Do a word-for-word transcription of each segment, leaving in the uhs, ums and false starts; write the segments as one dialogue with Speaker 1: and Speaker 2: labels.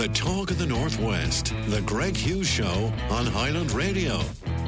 Speaker 1: The talk of the Northwest. The Greg Hughes Show on Highland Radio.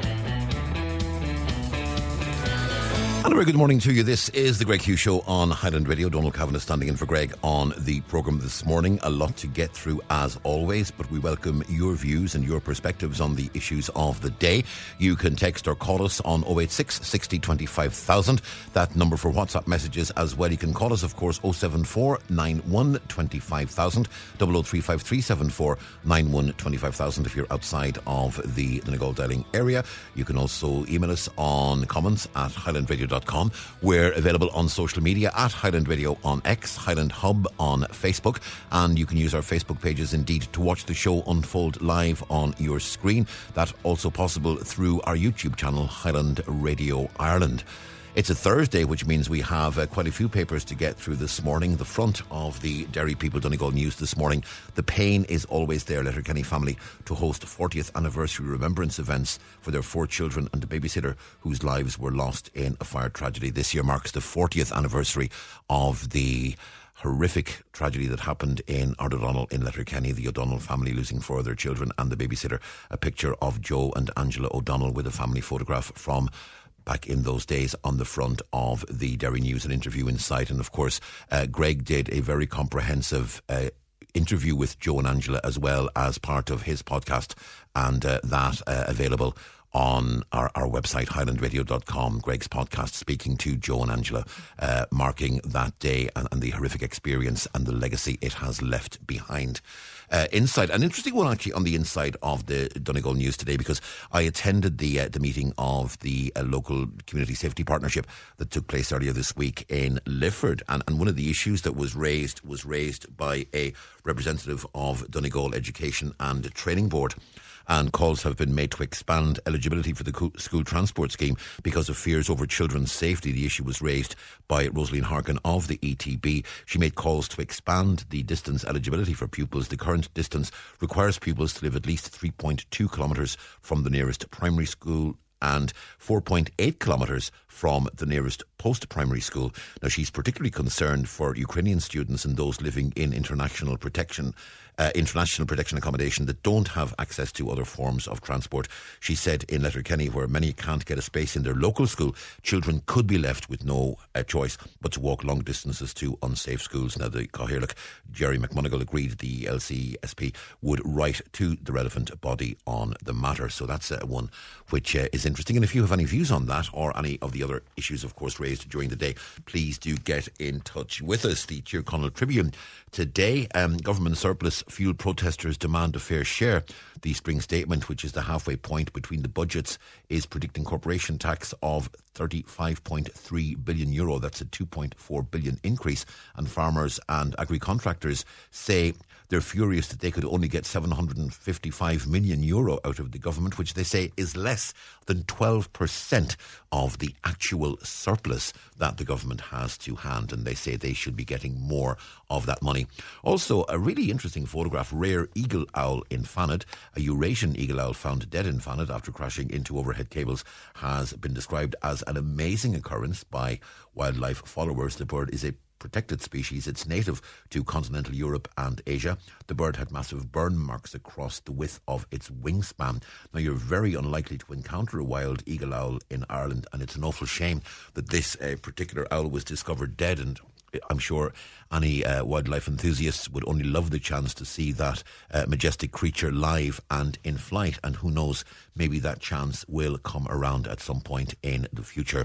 Speaker 2: And a very good morning to you. This is the Greg Hughes Show on Highland Radio. Donald Kavanagh standing in for Greg on the programme this morning. A lot to get through as always, but we welcome your views and your perspectives on the issues of the day. You can text or call us on oh eight six, sixty, twenty-five thousand. That number for WhatsApp messages as well. You can call us, of course, oh seven four, nine one, two five thousand, oh oh three five, three seven four, nine one, two five thousand if you're outside of the Donegal dialing area. You can also email us on comments at highland radio dot com. We're available on social media at Highland Radio on X, Highland Hub on Facebook, and you can use our Facebook pages indeed to watch the show unfold live on your screen. That's also possible through our YouTube channel, Highland Radio Ireland. It's a Thursday, which means we have uh, quite a few papers to get through this morning. The front of the Derry People Donegal News this morning. The pain is always there. Letterkenny family to host fortieth anniversary remembrance events for their four children and a babysitter whose lives were lost in a fire tragedy. This year marks the fortieth anniversary of the horrific tragedy that happened in Ardo'Donnell in Letterkenny, the O'Donnell family losing four of their children and the babysitter. A picture of Joe and Angela O'Donnell with a family photograph from back in those days on the front of the Derry News, an interview in sight. And of course, uh, Greg did a very comprehensive uh, interview with Joe and Angela as well as part of his podcast, and uh, that uh, available on our, our website, highland radio dot com. Greg's podcast speaking to Joe and Angela, uh, marking that day and, and the horrific experience and the legacy it has left behind. Uh, inside, an interesting one actually on the inside of the Donegal News today, because I attended the uh, the meeting of the uh, local community safety partnership that took place earlier this week in Lifford, and, and one of the issues that was raised was raised by a representative of Donegal Education and Training Board. And calls have been made to expand eligibility for the school transport scheme because of fears over children's safety. The issue was raised by Rosaleen Harkin of the E T B. She made calls to expand the distance eligibility for pupils. The current distance requires pupils to live at least three point two kilometres from the nearest primary school and four point eight kilometres from the nearest post-primary school. Now, she's particularly concerned for Ukrainian students and those living in international protection Uh, international protection accommodation that don't have access to other forms of transport. She said in Letterkenny, where many can't get a space in their local school, children could be left with no uh, choice but to walk long distances to unsafe schools. Now, the Cathaoirleach, Jerry McMonigal, agreed the L C S P would write to the relevant body on the matter. So that's uh, one which uh, is interesting. And if you have any views on that or any of the other issues, of course, raised during the day, please do get in touch with us. The Tyrconnell Tribune today, um, government surplus fuel protesters demand a fair share. The spring statement, which is the halfway point between the budgets, is predicting corporation tax of thirty-five point three billion euro. That's a two point four billion increase. And farmers and agri-contractors say they're furious that they could only get seven hundred fifty-five million euro out of the government, which they say is less than twelve percent of the actual surplus that the government has to hand. And they say they should be getting more of that money. Also, a really interesting photograph, rare eagle owl in Fanet. A Eurasian eagle owl found dead in Fanet after crashing into overhead cables has been described as an amazing occurrence by wildlife followers. The bird is a protected species. It's native to continental Europe and Asia. The bird had massive burn marks across the width of its wingspan. Now, you're very unlikely to encounter a wild eagle owl in Ireland, and it's an awful shame that this uh, particular owl was discovered dead. And I'm sure any uh, wildlife enthusiasts would only love the chance to see that uh, majestic creature live and in flight. And who knows, maybe that chance will come around at some point in the future.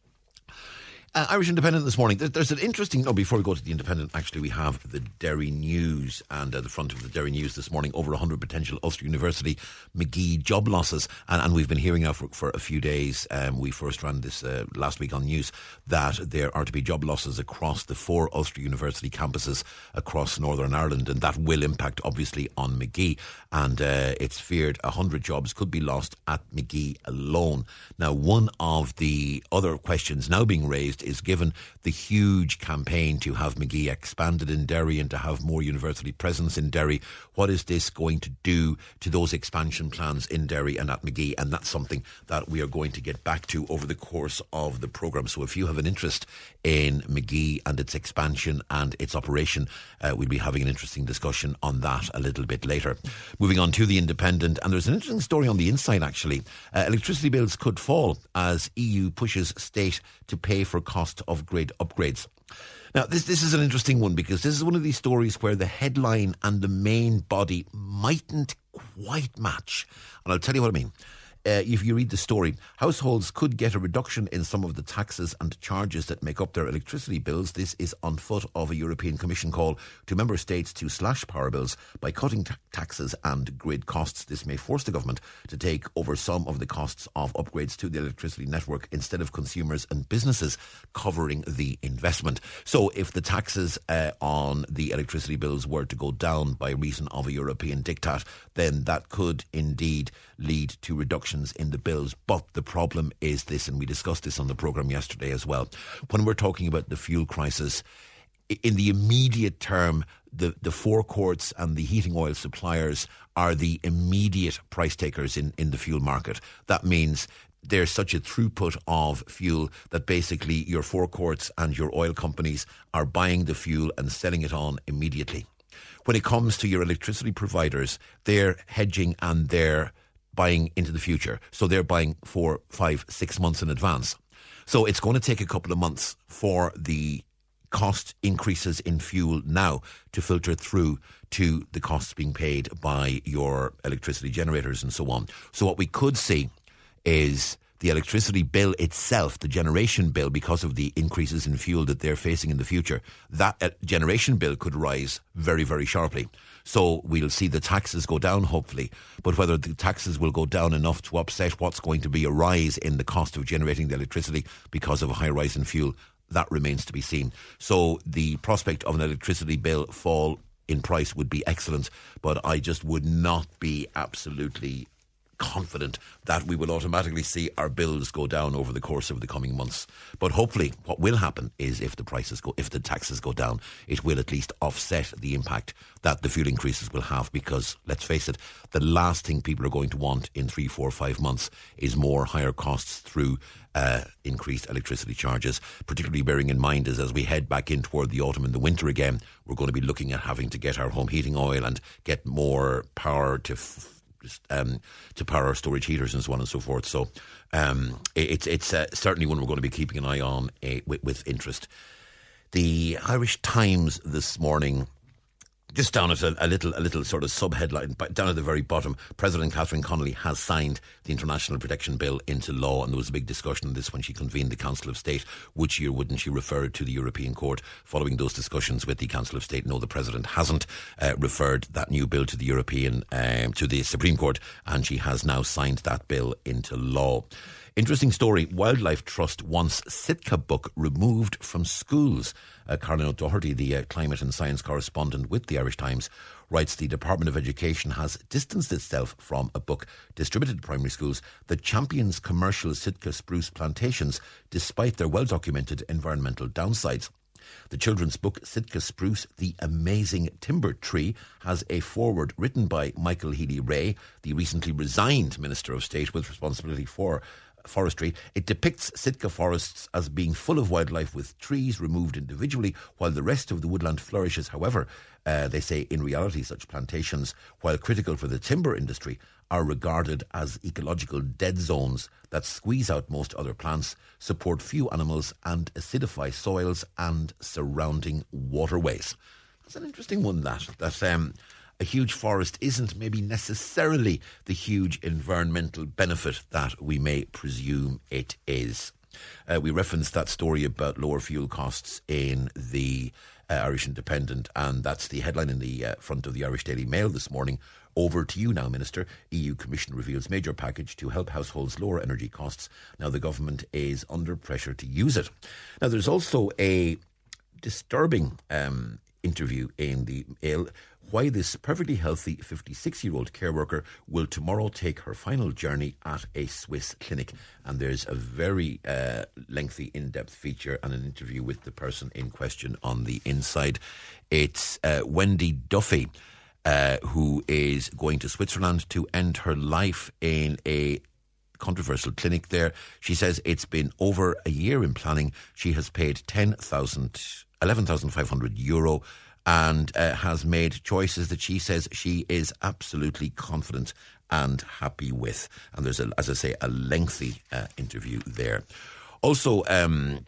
Speaker 2: Uh, Irish Independent this morning. There's an interesting... No, before we go to the Independent, actually, we have the Derry News, and uh, the front of the Derry News this morning, over one hundred potential Ulster University Magee job losses. And, and we've been hearing now for, for a few days, um, we first ran this uh, last week on news, that there are to be job losses across the four Ulster University campuses across Northern Ireland, and that will impact, obviously, on Magee. And uh, it's feared one hundred jobs could be lost at Magee alone. Now, one of the other questions now being raised interest is given. The huge campaign to have Magee expanded in Derry and to have more university presence in Derry. What is this going to do to those expansion plans in Derry and at Magee? And that's something that we are going to get back to over the course of the programme. So if you have an interest in Magee and its expansion and its operation, uh, we'll be having an interesting discussion on that a little bit later. Moving on to the Independent, and there's an interesting story on the inside actually. Uh, electricity bills could fall as E U pushes state to pay for cost of grid upgrades. Now, this this is an interesting one because this is one of these stories where the headline and the main body mightn't quite match. And I'll tell you what I mean. Uh, if you read the story, households could get a reduction in some of the taxes and charges that make up their electricity bills. This is on foot of a European Commission call to member states to slash power bills by cutting ta- taxes and grid costs. This may force the government to take over some of the costs of upgrades to the electricity network instead of consumers and businesses covering the investment. So if the taxes uh, on the electricity bills were to go down by reason of a European diktat, then that could indeed lead to reductions in the bills. But the problem is this, and we discussed this on the programme yesterday as well. When we're talking about the fuel crisis, in the immediate term, the, the forecourts and the heating oil suppliers are the immediate price takers in, in the fuel market. That means there's such a throughput of fuel that basically your forecourts and your oil companies are buying the fuel and selling it on immediately. When it comes to your electricity providers, they're hedging and they're buying into the future. So they're buying four, five, six months in advance. So it's going to take a couple of months for the cost increases in fuel now to filter through to the costs being paid by your electricity generators and so on. So what we could see is the electricity bill itself, the generation bill, because of the increases in fuel that they're facing in the future, that generation bill could rise very, very sharply. So we'll see the taxes go down, hopefully. But whether the taxes will go down enough to upset what's going to be a rise in the cost of generating the electricity because of a high rise in fuel, that remains to be seen. So the prospect of an electricity bill fall in price would be excellent, but I just would not be absolutely confident that we will automatically see our bills go down over the course of the coming months. But hopefully what will happen is if the prices go, if the taxes go down, it will at least offset the impact that the fuel increases will have, because let's face it, the last thing people are going to want in three, four, five months is more higher costs through uh, increased electricity charges, particularly bearing in mind as, as we head back in toward the autumn and the winter again, we're going to be looking at having to get our home heating oil and get more power to f- Um, to power our storage heaters and so on and so forth. So um, it's it's uh, certainly one we're going to be keeping an eye on uh, with, with interest. The Irish Times this morning, just down at a, a little a little sort of sub-headline, down at the very bottom, President Catherine Connolly has signed the International Protection Bill into law, and there was a big discussion on this when she convened the Council of State. Would she or wouldn't she refer it to the European Court? Following those discussions with the Council of State, no, the President hasn't uh, referred that new bill to the European, um, to the Supreme Court, and she has now signed that bill into law. Interesting story. Wildlife Trust wants Sitka book removed from schools. Uh, Caroline O'Doherty, the uh, climate and science correspondent with the Irish Times, writes the Department of Education has distanced itself from a book distributed to primary schools that champions commercial Sitka spruce plantations despite their well-documented environmental downsides. The children's book, Sitka Spruce, The Amazing Timber Tree, has a foreword written by Michael Healy-Rae, the recently resigned Minister of State with responsibility for forestry. It depicts Sitka forests as being full of wildlife with trees removed individually while the rest of the woodland flourishes. However, uh, they say in reality such plantations, while critical for the timber industry, are regarded as ecological dead zones that squeeze out most other plants, support few animals and acidify soils and surrounding waterways. That's an interesting one, that. that um, A huge forest isn't maybe necessarily the huge environmental benefit that we may presume it is. Uh, we referenced that story about lower fuel costs in the uh, Irish Independent, and that's the headline in the uh, front of the Irish Daily Mail this morning. Over to you now, Minister. E U Commission reveals major package to help households lower energy costs. Now the government is under pressure to use it. Now there's also a disturbing um interview in the Mail why this perfectly healthy fifty-six-year-old care worker will tomorrow take her final journey at a Swiss clinic. And there's a very uh, lengthy, in-depth feature and an interview with the person in question on the inside. It's uh, Wendy Duffy, uh, who is going to Switzerland to end her life in a controversial clinic there. She says it's been over a year in planning. She has paid ten thousand, eleven thousand five hundred euro and uh, has made choices that she says she is absolutely confident and happy with. And there's, a, as I say, a lengthy uh, interview there. Also, um,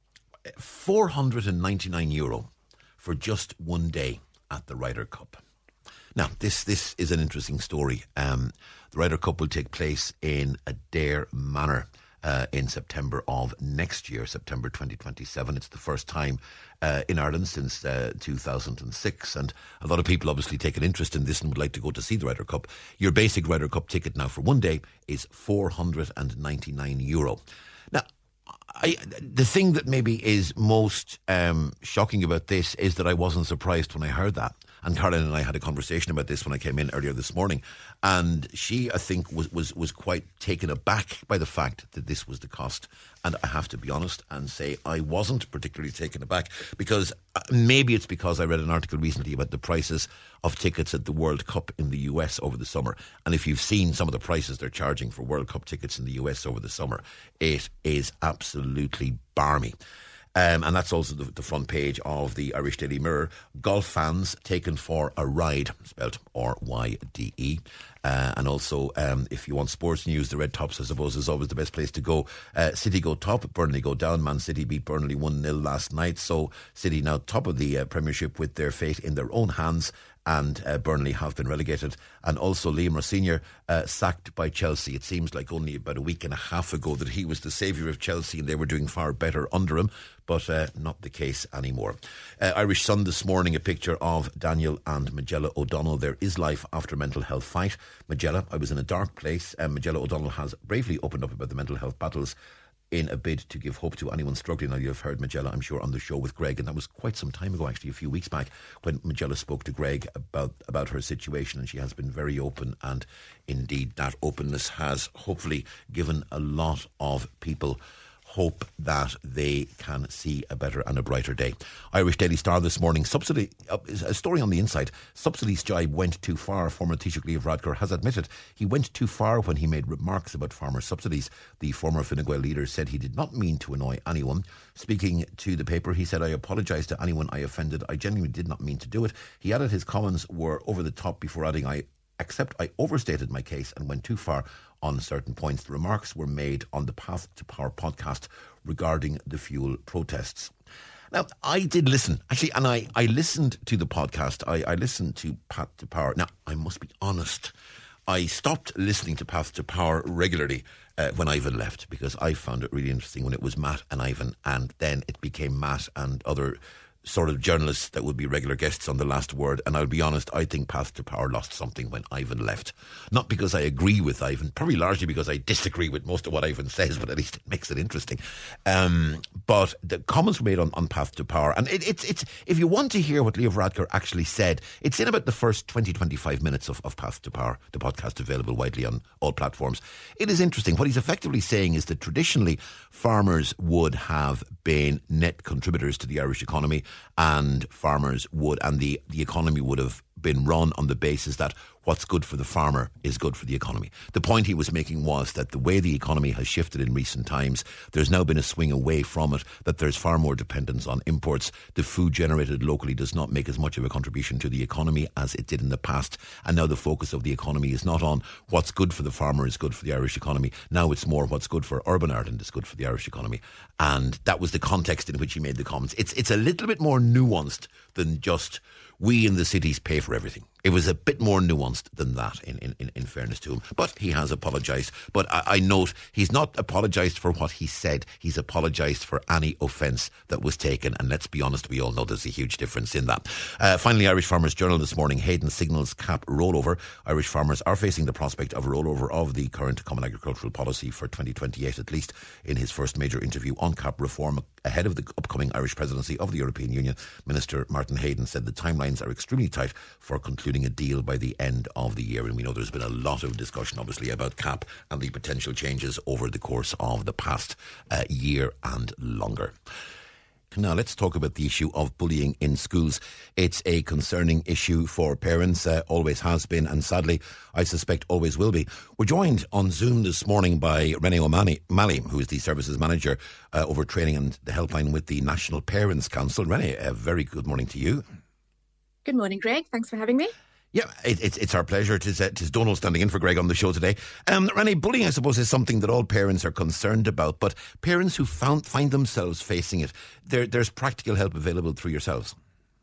Speaker 2: four hundred ninety-nine euro for just one day at the Ryder Cup. Now, this this is an interesting story. Um, the Ryder Cup will take place in Adare Manor uh, in September of next year, September twenty twenty-seven. It's the first time uh, in Ireland since uh, two thousand six, and a lot of people obviously take an interest in this and would like to go to see the Ryder Cup. Your basic Ryder Cup ticket now for one day is four hundred ninety-nine euro. Now, I, the thing that maybe is most um, shocking about this is that I wasn't surprised when I heard that. And Caroline and I had a conversation about this when I came in earlier this morning. And she, I think, was, was, was quite taken aback by the fact that this was the cost. And I have to be honest and say I wasn't particularly taken aback, because maybe it's because I read an article recently about the prices of tickets at the World Cup in the U S over the summer. And if you've seen some of the prices they're charging for World Cup tickets in the U S over the summer, it is absolutely barmy. Um, and that's also the, the front page of the Irish Daily Mirror. Golf fans taken for a ride, spelled R Y D E. Uh, and also, um, if you want sports news, the Red Tops, I suppose, is always the best place to go. Uh, City go top, Burnley go down. Man City beat Burnley one nil last night. So City now top of the uh, Premiership with their fate in their own hands. And uh, Burnley have been relegated. And also Liam Rossinier uh, sacked by Chelsea. It seems like only about a week and a half ago that he was the saviour of Chelsea and they were doing far better under him, but uh, not the case anymore. Uh, Irish Sun this morning, a picture of Daniel and Magella O'Donnell. There is life after mental health fight. Magella, I was in a dark place. Um, Magella O'Donnell has bravely opened up about the mental health battles in a bid to give hope to anyone struggling. Now, you've heard Magella, I'm sure, on the show with Greg, and that was quite some time ago, actually, a few weeks back, when Magella spoke to Greg about, about her situation, and she has been very open, and indeed that openness has hopefully given a lot of people hope that they can see a better and a brighter day. Irish Daily Star this morning, subsidy, uh, a story on the inside. Subsidies jibe went too far. Former Taoiseach Leo Varadkar has admitted he went too far when he made remarks about farmer subsidies. The former Fine Gael leader said he did not mean to annoy anyone. Speaking to the paper, he said, "I apologise to anyone I offended. I genuinely did not mean to do it." He added his comments were over the top before adding, "I accept I overstated my case and went too far on certain points." The remarks were made on the Path to Power podcast regarding the fuel protests. Now, I did listen, actually, and I, I listened to the podcast. I, I listened to Path to Power. Now, I must be honest, I stopped listening to Path to Power regularly uh, when Ivan left, because I found it really interesting when it was Matt and Ivan, and then it became Matt and other sort of journalists that would be regular guests on The Last Word. And I'll be honest, I think Path to Power lost something when Ivan left. Not because I agree with Ivan, probably largely because I disagree with most of what Ivan says, but at least it makes it interesting. Um, but the comments were made on, on Path to Power, and it, it's it's if you want to hear what Leo Varadkar actually said, it's in about the first twenty to twenty-five minutes of, of Path to Power, the podcast available widely on all platforms. It is interesting. What he's effectively saying is that traditionally farmers would have been net contributors to the Irish economy, and farmers would, and the, the economy would have been run on the basis that what's good for the farmer is good for the economy. The point he was making was that the way the economy has shifted in recent times, there's now been a swing away from it, that there's far more dependence on imports. The food generated locally does not make as much of a contribution to the economy as it did in the past. And now the focus of the economy is not on what's good for the farmer is good for the Irish economy. Now it's more what's good for urban Ireland is good for the Irish economy. And that was the context in which he made the comments. It's, it's a little bit more nuanced than just we in the cities pay for everything. It was a bit more nuanced than that, in, in, in fairness to him. But he has apologised. But I, I note he's not apologised for what he said. He's apologised for any offence that was taken. And let's be honest, we all know there's a huge difference in that. Uh, finally, Irish Farmers Journal this morning, Hayden signals C A P rollover. Irish farmers are facing the prospect of a rollover of the current Common Agricultural Policy for twenty twenty-eight, at least in his first major interview on C A P reform ahead of the upcoming Irish presidency of the European Union. Minister Martin Hayden said the timelines are extremely tight for concluding a deal by the end of the year. And we know there's been a lot of discussion, obviously, about C A P and the potential changes over the course of the past uh, year and longer. Now, let's talk about the issue of bullying in schools. It's a concerning issue for parents, uh, always has been, and sadly, I suspect always will be. We're joined on Zoom this morning by Renee O'Malley, who is the Services Manager uh, over Training and the Helpline with the National Parents Council. Renee, a very good morning to you.
Speaker 3: Good morning, Greg. Thanks for having me. Yeah,
Speaker 2: it, it's it's our pleasure. It is, uh, it is Donald standing in for Greg on the show today. Um, Renee, bullying, I suppose, is something that all parents are concerned about, but parents who found, find themselves facing it, there, there's practical help available through yourselves.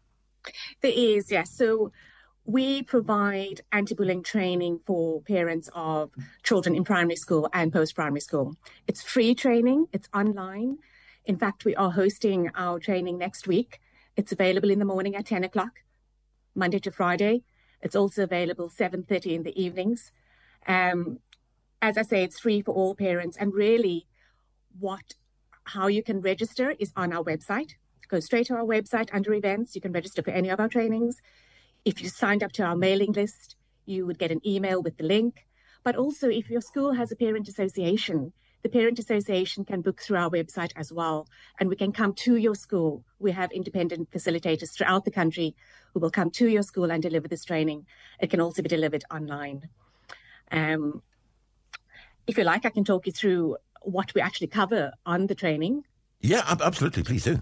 Speaker 3: There is, yes. So we provide anti-bullying training for parents of children in primary school and post-primary school. It's free training. It's online. In fact, we are hosting our training next week. It's available in the morning at ten o'clock, Monday to Friday. It's also available seven thirty in the evenings. Um, as I say, it's free for all parents. And really, what, how you can register is on our website. Go straight to our website under events. You can register for any of our trainings. If you signed up to our mailing list, you would get an email with the link. But also, if your school has a parent association, the parent association can book through our website as well. And we can come to your school. We have independent facilitators throughout the country who will come to your school and deliver this training. It can also be delivered online. Um, if you like, I can talk you through what we actually cover on the training.
Speaker 2: Yeah, absolutely. Please do.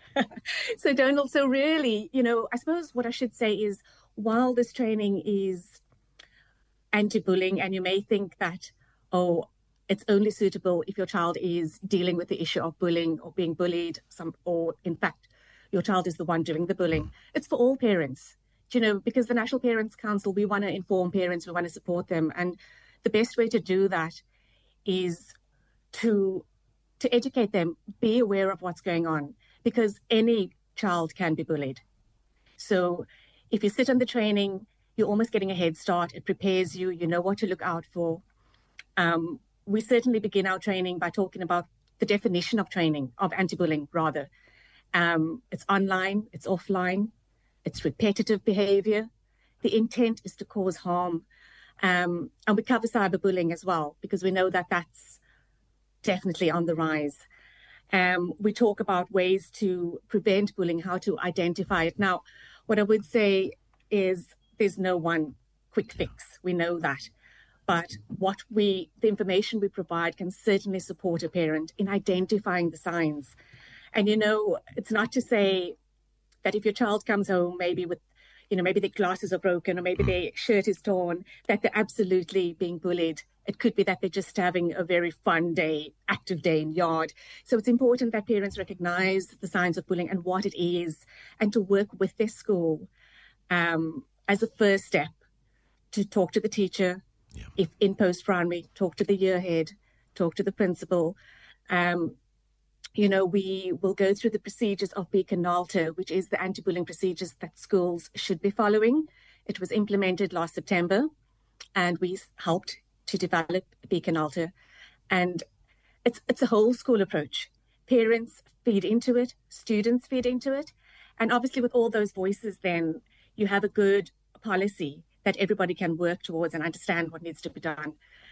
Speaker 3: So, Donald, so really, you know, I suppose what I should say is, while this training is anti-bullying, and you may think that, oh, it's only suitable if your child is dealing with the issue of bullying or being bullied, some, or in fact, your child is the one doing the bullying. It's for all parents, you know, because the National Parents Council, we want to inform parents, we want to support them. And the best way to do that is to, to educate them, be aware of what's going on, because any child can be bullied. So if you sit on the training, you're almost getting a head start. It prepares you, you know what to look out for. Um, We certainly begin our training by talking about the definition of training, of anti-bullying, rather. Um, it's online, it's offline, it's repetitive behaviour. The intent is to cause harm. Um, and we cover cyberbullying as well, because we know that that's definitely on the rise. Um, we talk about ways to prevent bullying, how to identify it. Now, what I would say is there's no one quick fix. We know that. But what we, the information we provide can certainly support a parent in identifying the signs. And, you know, it's not to say that if your child comes home, maybe with, you know, maybe their glasses are broken or maybe their shirt is torn, that they're absolutely being bullied. It could be that they're just having a very fun day, active day in yard. So it's important that parents recognize the signs of bullying and what it is, and to work with their school um, as a first step to talk to the teacher. Yeah. If in post-primary, talk to the year head, talk to the principal. Um, you know, we will go through the procedures of Beacon NALTA, which is the anti-bullying procedures that schools should be following. It was implemented last September, and we helped to develop Beacon NALTA. And it's it's a whole school approach. Parents feed into it, students feed into it. And obviously with all those voices, then you have a good policy that everybody can work towards and understand what needs to be done.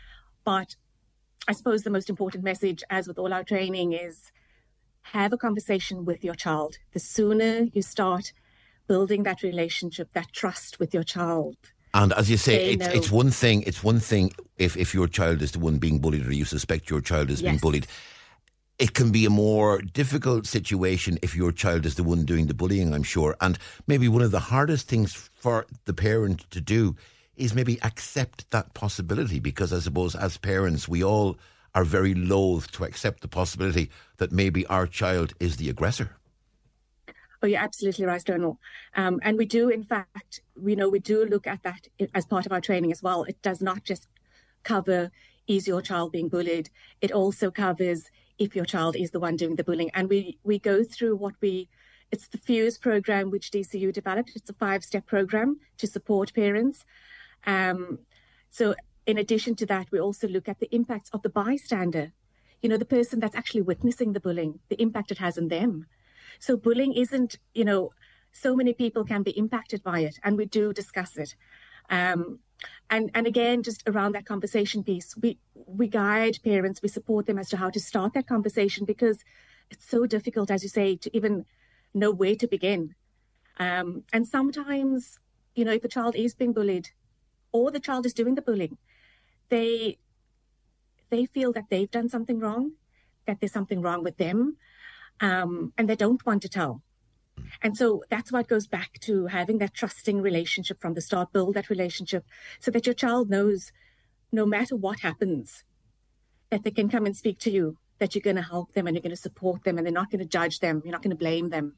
Speaker 3: But I suppose the most important message, as with all our training, is have a conversation with your child. The sooner you start building that relationship, that trust with your child.
Speaker 2: And as you say, it's, it's one thing, it's one thing if, if your child is the one being bullied or you suspect your child is yes. being bullied. It can be a more difficult situation if your child is the one doing the bullying, I'm sure. And maybe one of the hardest things for the parent to do is maybe accept that possibility, because I suppose as parents, we all are very loath to accept the possibility that maybe our child is the aggressor.
Speaker 3: Oh, you're absolutely right, Donal. Um, and we do, in fact, we know we do look at that as part of our training as well. It does not just cover, is your child being bullied? It also covers if your child is the one doing the bullying. And we, we go through what we, it's the FUSE program, which D C U developed. It's a five-step program to support parents. Um, so in addition to that, we also look at the impacts of the bystander, you know, the person that's actually witnessing the bullying, the impact it has on them. So bullying isn't, you know, so many people can be impacted by it, and we do discuss it. Um, and, and again, just around that conversation piece, we, we guide parents, we support them as to how to start that conversation, because it's so difficult, as you say, to even know where to begin. Um, and sometimes, you know, if a child is being bullied or the child is doing the bullying, they they feel that they've done something wrong, that there's something wrong with them. Um, and they don't want to tell. And so that's what goes back to having that trusting relationship from the start, build that relationship so that your child knows no matter what happens, that they can come and speak to you, that you're going to help them and you're going to support them and they're not going to judge them. You're not going to blame them.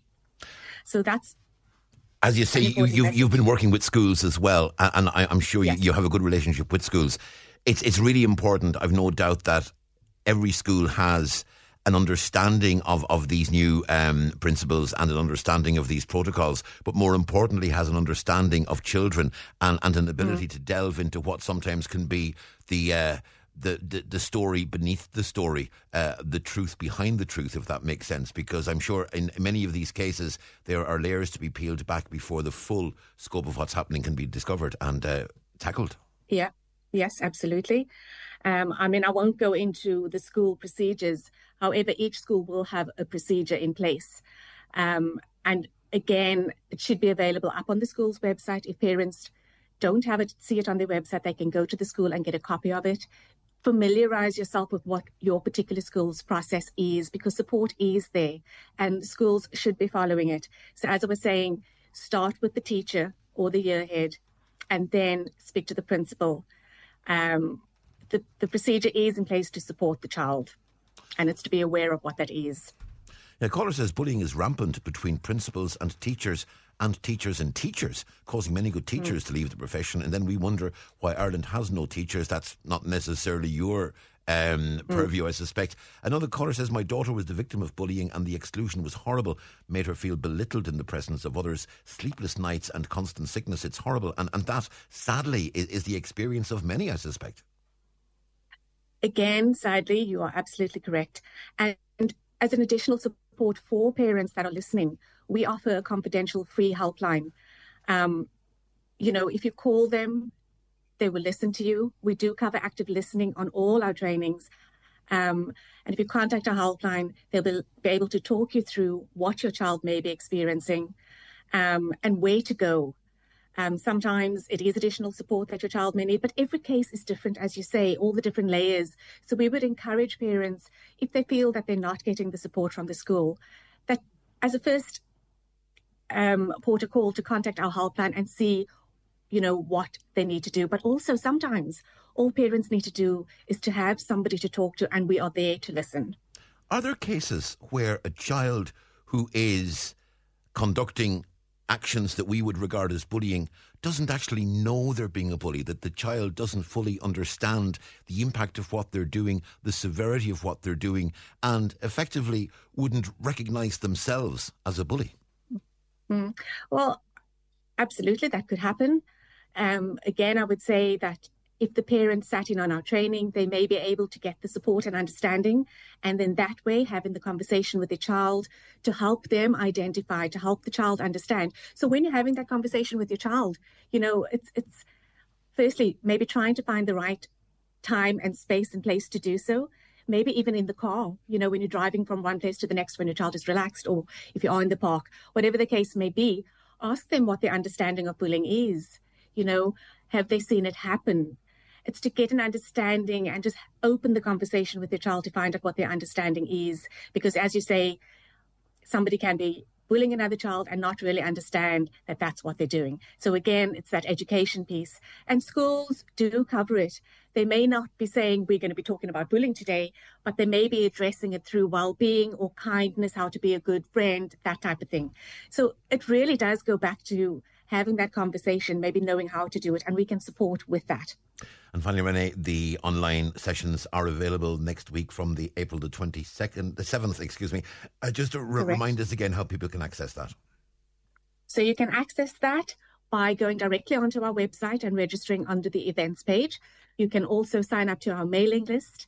Speaker 3: So that's...
Speaker 2: As you say, you, you, you've been working with schools as well, and I, I'm sure yes. you, you have a good relationship with schools. It's, it's really important. I've no doubt that every school has an understanding of, of these new um, principles and an understanding of these protocols, but more importantly has an understanding of children and, and an ability mm. to delve into what sometimes can be the uh, the, the the story beneath the story, uh, the truth behind the truth, if that makes sense. Because I'm sure in many of these cases there are layers to be peeled back before the full scope of what's happening can be discovered and uh, tackled.
Speaker 3: Yeah, yes, absolutely. Um, I mean, I won't go into the school procedures. However, each school will have a procedure in place. Um, and again, it should be available up on the school's website. If parents don't have it, see it on their website, they can go to the school and get a copy of it. Familiarise yourself with what your particular school's process is, because support is there and schools should be following it. So as I was saying, start with the teacher or the year head and then speak to the principal. Um, the, the procedure is in place to support the child. And it's to be aware of what that is.
Speaker 2: Now, caller says bullying is rampant between principals and teachers and teachers and teachers, causing many good teachers mm. to leave the profession. And then we wonder why Ireland has no teachers. That's not necessarily your um, purview, mm. I suspect. Another caller says, my daughter was the victim of bullying and the exclusion was horrible, made her feel belittled in the presence of others, sleepless nights and constant sickness. It's horrible. And, and that, sadly, is, is the experience of many, I suspect.
Speaker 3: Again, sadly, you are absolutely correct. And as an additional support for parents that are listening, we offer a confidential free helpline. Um, you know, if you call them, they will listen to you. We do cover active listening on all our trainings. Um, and if you contact our helpline, they'll be, be able to talk you through what your child may be experiencing um, and where to go. Um, sometimes it is additional support that your child may need, but every case is different, as you say, all the different layers. So we would encourage parents, if they feel that they're not getting the support from the school, that as a first um, port of call to contact our helpline and see, you know, what they need to do. But also sometimes all parents need to do is to have somebody to talk to, and we are there to listen.
Speaker 2: Are there cases where a child who is conducting actions that we would regard as bullying doesn't actually know they're being a bully, that the child doesn't fully understand the impact of what they're doing, the severity of what they're doing, and effectively wouldn't recognise themselves as a bully?
Speaker 3: Mm. Well, absolutely, that could happen. Um, again, I would say that if the parents sat in on our training, they may be able to get the support and understanding, and then that way having the conversation with the child to help them identify, to help the child understand. So when you're having that conversation with your child, you know, it's it's firstly maybe trying to find the right time and space and place to do so. Maybe even in the car, you know, when you're driving from one place to the next, when your child is relaxed, or if you're in the park, whatever the case may be, ask them what their understanding of bullying is. You know, have they seen it happen? It's to get an understanding and just open the conversation with your child to find out what their understanding is. Because as you say, somebody can be bullying another child and not really understand that that's what they're doing. So again, it's that education piece. And schools do cover it. They may not be saying we're going to be talking about bullying today, but they may be addressing it through well-being or kindness, how to be a good friend, that type of thing. So it really does go back to having that conversation, maybe knowing how to do it, and we can support with that.
Speaker 2: And finally, Renee, the online sessions are available next week from the April the twenty-second, the seventh, excuse me. Uh, just to re- remind us again how people can access that.
Speaker 3: So you can access that by going directly onto our website and registering under the events page. You can also sign up to our mailing list,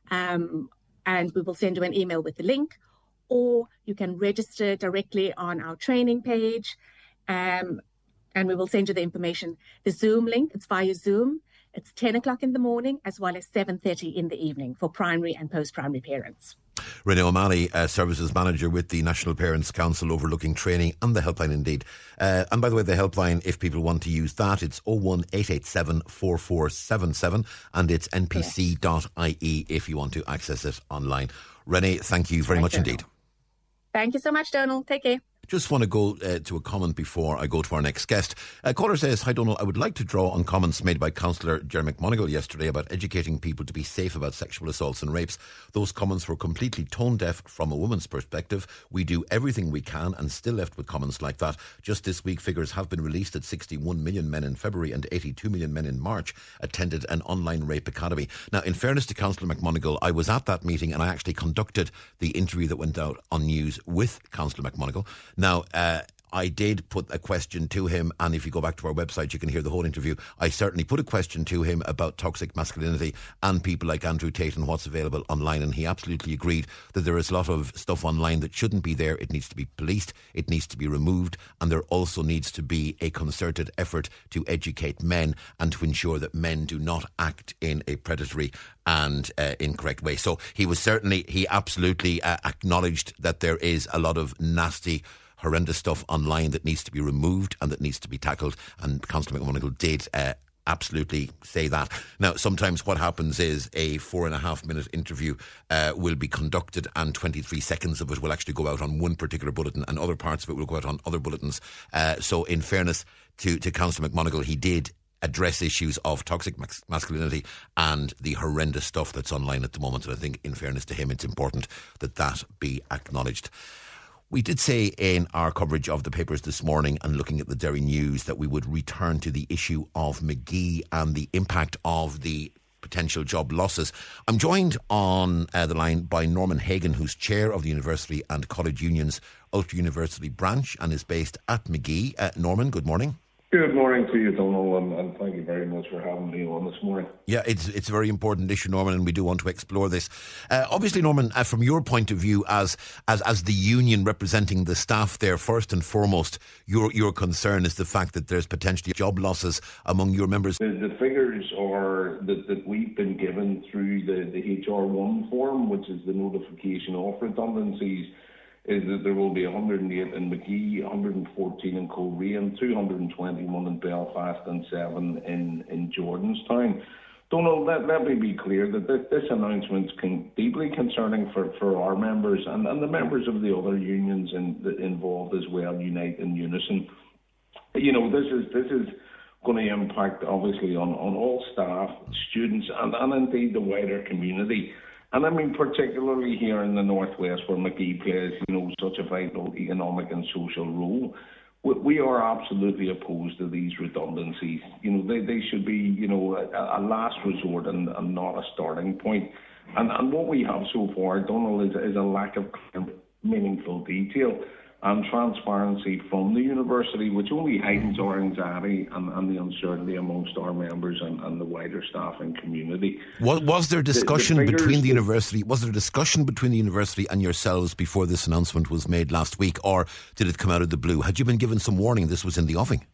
Speaker 3: um, and we will send you an email with the link, or you can register directly on our training page, um, and we will send you the information. The Zoom link, it's via Zoom. It's ten o'clock in the morning as well as seven thirty in the evening for primary and post-primary parents.
Speaker 2: Renee O'Malley, uh, Services Manager with the National Parents Council, overlooking training and the helpline indeed. Uh, and by the way, the helpline, if people want to use that, it's oh one eight eight seven four four seven seven and it's n p c dot i e if you want to access it online. Renee, thank you very much indeed.
Speaker 3: Thank you so much, Donald. Take care.
Speaker 2: Just want to go uh, to a comment before I go to our next guest. A caller says, "Hi Donald, I would like to draw on comments made by Councillor Jerry McMonigal yesterday about educating people to be safe about sexual assaults and rapes. Those comments were completely tone deaf from a woman's perspective. We do everything we can and still left with comments like that. Just this week, figures have been released that sixty-one million men in February and eighty-two million men in March attended an online rape academy." Now, in fairness to Councillor McMonigal, I was at that meeting and I actually conducted the interview that went out on news with Councillor McMonigal. Now, uh, I did put a question to him, and if you go back to our website, you can hear the whole interview. I certainly put a question to him about toxic masculinity and people like Andrew Tate and what's available online, and he absolutely agreed that there is a lot of stuff online that shouldn't be there. It needs to be policed, it needs to be removed, and there also needs to be a concerted effort to educate men and to ensure that men do not act in a predatory and uh, incorrect way. So he was certainly, he absolutely uh, acknowledged that there is a lot of nasty, horrendous stuff online that needs to be removed and that needs to be tackled, and Councillor McMonigal did uh, absolutely say that. Now, sometimes what happens is a four and a half minute interview uh, will be conducted and twenty-three seconds of it will actually go out on one particular bulletin and other parts of it will go out on other bulletins. Uh, so in fairness to, to Councillor McMonigal, he did address issues of toxic mas- masculinity and the horrendous stuff that's online at the moment. And I think in fairness to him, it's important that that be acknowledged. We did say in our coverage of the papers this morning and looking at the Derry News that we would return to the issue of Magee and the impact of the potential job losses. I'm joined on uh, the line by Norman Hagan, who's chair of the University and College Union's Ulster University branch and is based at Magee. Uh, Norman, good morning.
Speaker 4: Good morning to you, Donald, and, and thank you very much for having me on this morning.
Speaker 2: Yeah, it's it's a very important issue, Norman, and we do want to explore this. Uh, obviously, Norman, uh, from your point of view as as as the union representing the staff there, first and foremost, your your concern is the fact that there's potentially job losses among your members.
Speaker 4: The, the figures are that, that we've been given through the, the H R one form, which is the notification of redundancies, is that there will be one hundred eight in Magee, one hundred fourteen in Coleraine, two hundred twenty-one in Belfast and seven in, in Jordanstown. Donald, let, let me be clear that this, this announcement is con- deeply concerning for, for our members and, and the members of the other unions in, the, involved as well, Unite in Unison. You know, this is this is going to impact, obviously, on, on all staff, students, and, and indeed the wider community. And I mean, particularly here in the Northwest, where Magee plays, you know, such a vital economic and social role, we, we are absolutely opposed to these redundancies. You know, they, they should be, you know, a, a last resort and, and not a starting point. And, and what we have so far, Donald, is, is a lack of meaningful detail and transparency from the university, which only heightens our anxiety and, and the uncertainty amongst our members and, and the wider staff and community.
Speaker 2: Was, was there discussion
Speaker 4: the, the
Speaker 2: between the university? Was there discussion between the university and yourselves before this announcement was made last week, or did it come out of the blue? Had you been given some warning this was in the offing?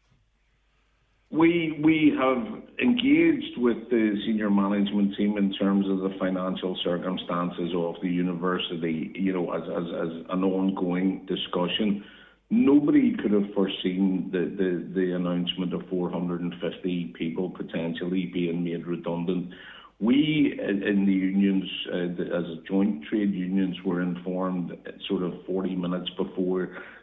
Speaker 4: We we have engaged with the senior management team in terms of the financial circumstances of the university, you know, as as, as an ongoing discussion. Nobody could have foreseen the, the, the announcement of four hundred fifty people potentially being made redundant. We in the unions, uh, as joint trade unions, were informed sort of forty minutes before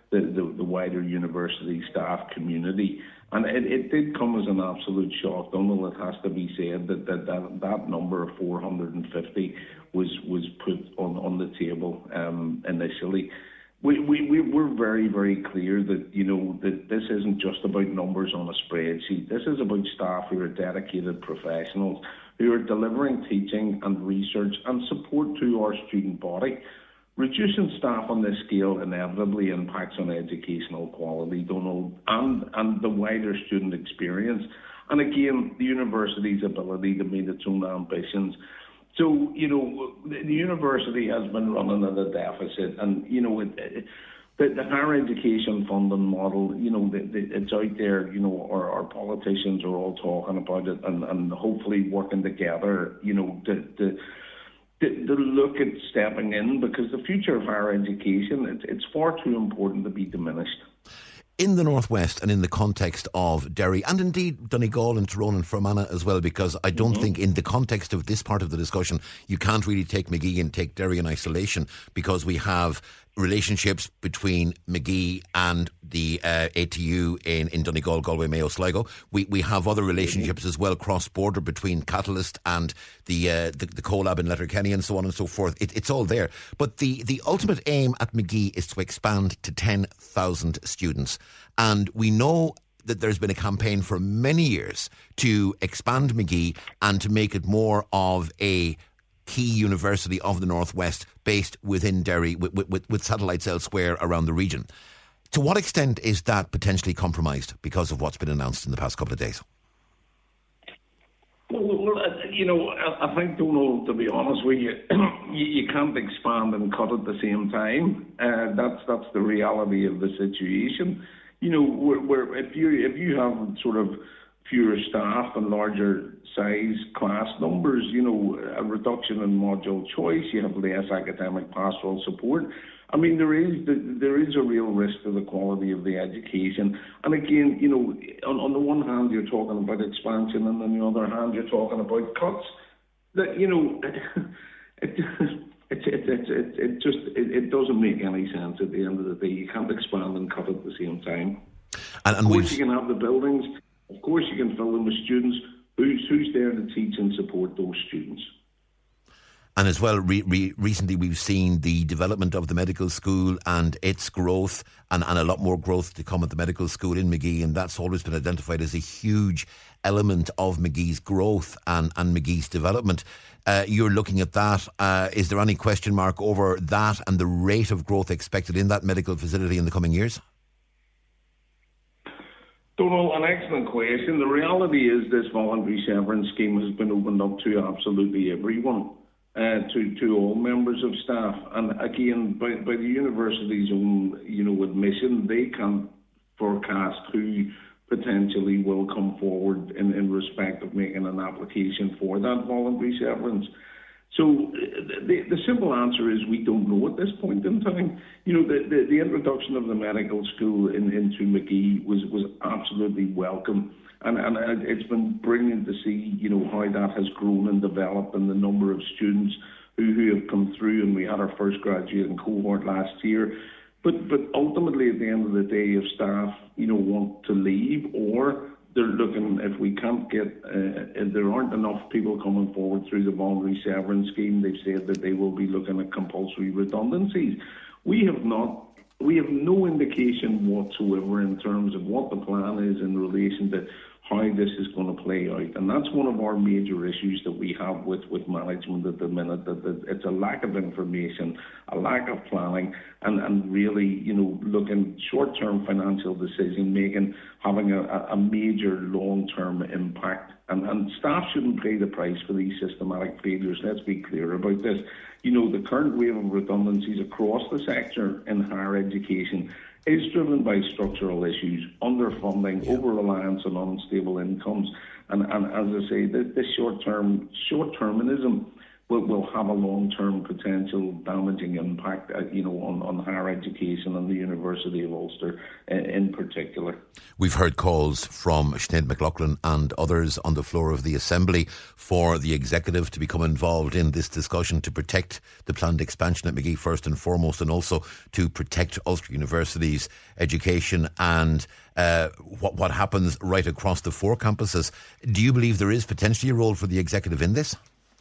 Speaker 4: the, the, the wider university staff community. And it, it did come as an absolute shock, Donald, it has to be said, that that, that, that number of four hundred fifty was, was put on, on the table um, initially. We, we, we we're very, very clear that, you know, that this isn't just about numbers on a spreadsheet. This is about staff who are dedicated professionals, who are delivering teaching and research and support to our student body. Reducing staff on this scale inevitably impacts on educational quality, Donald, and, and the wider student experience. And again, the university's ability to meet its own ambitions. So, you know, the university has been running at a deficit, and, you know, it, it, the, the higher education funding model, you know, the, the, it's out there, you know, our, our politicians are all talking about it and, and hopefully working together, you know, to, to To, to look at stepping in, because the future of higher education, it's, it's far too important to be diminished.
Speaker 2: In the Northwest and in the context of Derry and indeed Donegal and Tyrone and Fermanagh as well, because I don't mm-hmm. think in the context of this part of the discussion you can't really take Magee and take Derry in isolation, because we have relationships between Magee and the uh, A T U in, in Donegal, Galway, Mayo, Sligo. We we have other relationships mm-hmm. as well cross-border between Catalyst and the, uh, the the Collab in Letterkenny and so on and so forth. It, it's all there. But the, the ultimate aim at Magee is to expand to ten thousand students. And we know that there's been a campaign for many years to expand Magee and to make it more of a key university of the Northwest based within Derry with, with, with satellites elsewhere around the region. To what extent is that potentially compromised because of what's been announced in the past couple of days?
Speaker 4: Well, you know, I think, Donald, to be honest with you, you can't expand and cut at the same time. Uh, that's that's the reality of the situation. You know, where, where if you if you have sort of fewer staff and larger size class numbers, you know, a reduction in module choice, you have less academic pastoral support. I mean, there is there is a real risk to the quality of the education. And again, you know, on, on the one hand, you're talking about expansion, and on the other hand, you're talking about cuts. That, you know, it, it, it, it, it, it just it, it doesn't make any sense at the end of the day. You can't expand and cut at the same time.
Speaker 2: And, and
Speaker 4: of course, you can have the buildings. Of course, you can fill them with students. Who's, who's there to teach and support those students?
Speaker 2: And as well, re- re- recently we've seen the development of the medical school and its growth, and, and a lot more growth to come at the medical school in Magee, and that's always been identified as a huge element of Magee's growth and, and Magee's development. Uh, you're looking at that. Uh, is there any question mark over that and the rate of growth expected in that medical facility in the coming years?
Speaker 4: Donald, an excellent question. The reality is this voluntary severance scheme has been opened up to absolutely everyone, uh, to, to all members of staff. And again, by, by the university's own, you know, admission, they can't forecast who potentially will come forward in, in respect of making an application for that voluntary severance. So the, the simple answer is we don't know at this point in time. You know, the, the, the introduction of the medical school in, into Magee was, was absolutely welcome. And, and it's been brilliant to see, you know, how that has grown and developed, and the number of students who, who have come through. And we had our first graduating cohort last year. But, but ultimately, at the end of the day, if staff, you know, want to leave, or they're looking, if we can't get, uh, if there aren't enough people coming forward through the voluntary severance scheme, they've said that they will be looking at compulsory redundancies. We have not, we have no indication whatsoever in terms of what the plan is in relation to how this is going to play out. And that's one of our major issues that we have with, with management at the minute, that, that it's a lack of information, a lack of planning, and, and really, you know, looking short-term financial decision-making, having a, a major long-term impact. And, and staff shouldn't pay the price for these systematic failures. Let's be clear about this. You know, the current wave of redundancies across the sector in higher education is driven by structural issues, underfunding, over-reliance on unstable incomes. And, and as I say, this, this short-term, short-termism will, will have a long-term potential damaging impact, uh, you know, on, on higher education and the University of Ulster uh, in particular.
Speaker 2: We've heard calls from Sinead McLaughlin and others on the floor of the Assembly for the Executive to become involved in this discussion to protect the planned expansion at Magee first and foremost, and also to protect Ulster University's education and uh, what, what happens right across the four campuses. Do you believe there is potentially a role for the Executive in this?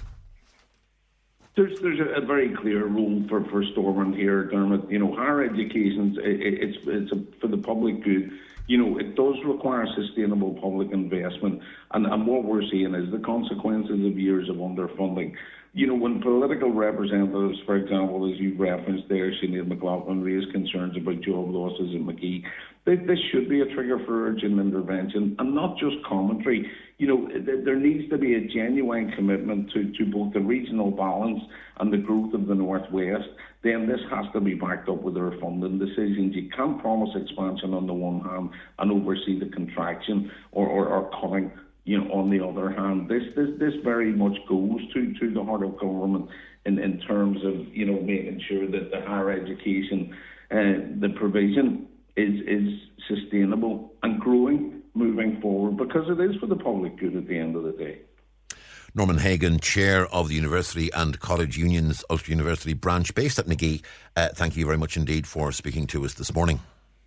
Speaker 4: There's there's a, a very clear role for, for Stormont here, Dermot. You know, higher education, it, it's it's a, for the public good. You know, it does require sustainable public investment, and, and what we're seeing is the consequences of years of underfunding. You know, when political representatives, for example, as you've referenced there, Sinead McLaughlin, raise concerns about job losses in Magee, this should be a trigger for urgent intervention and not just commentary. You know, there needs to be a genuine commitment to, to both the regional balance and the growth of the Northwest. Then this has to be backed up with their funding decisions. You can't promise expansion on the one hand and oversee the contraction or, or, or cutting, you know, on the other hand. This this this very much goes to, to the heart of government in, in terms of, you know, making sure that the higher education, uh, the provision is is sustainable and growing moving forward, because it is for the public good at the end of the day.
Speaker 2: Norman Hagan, Chair of the University and College Union's Ulster University branch based at Magee, uh, thank you very much indeed for speaking to us this morning.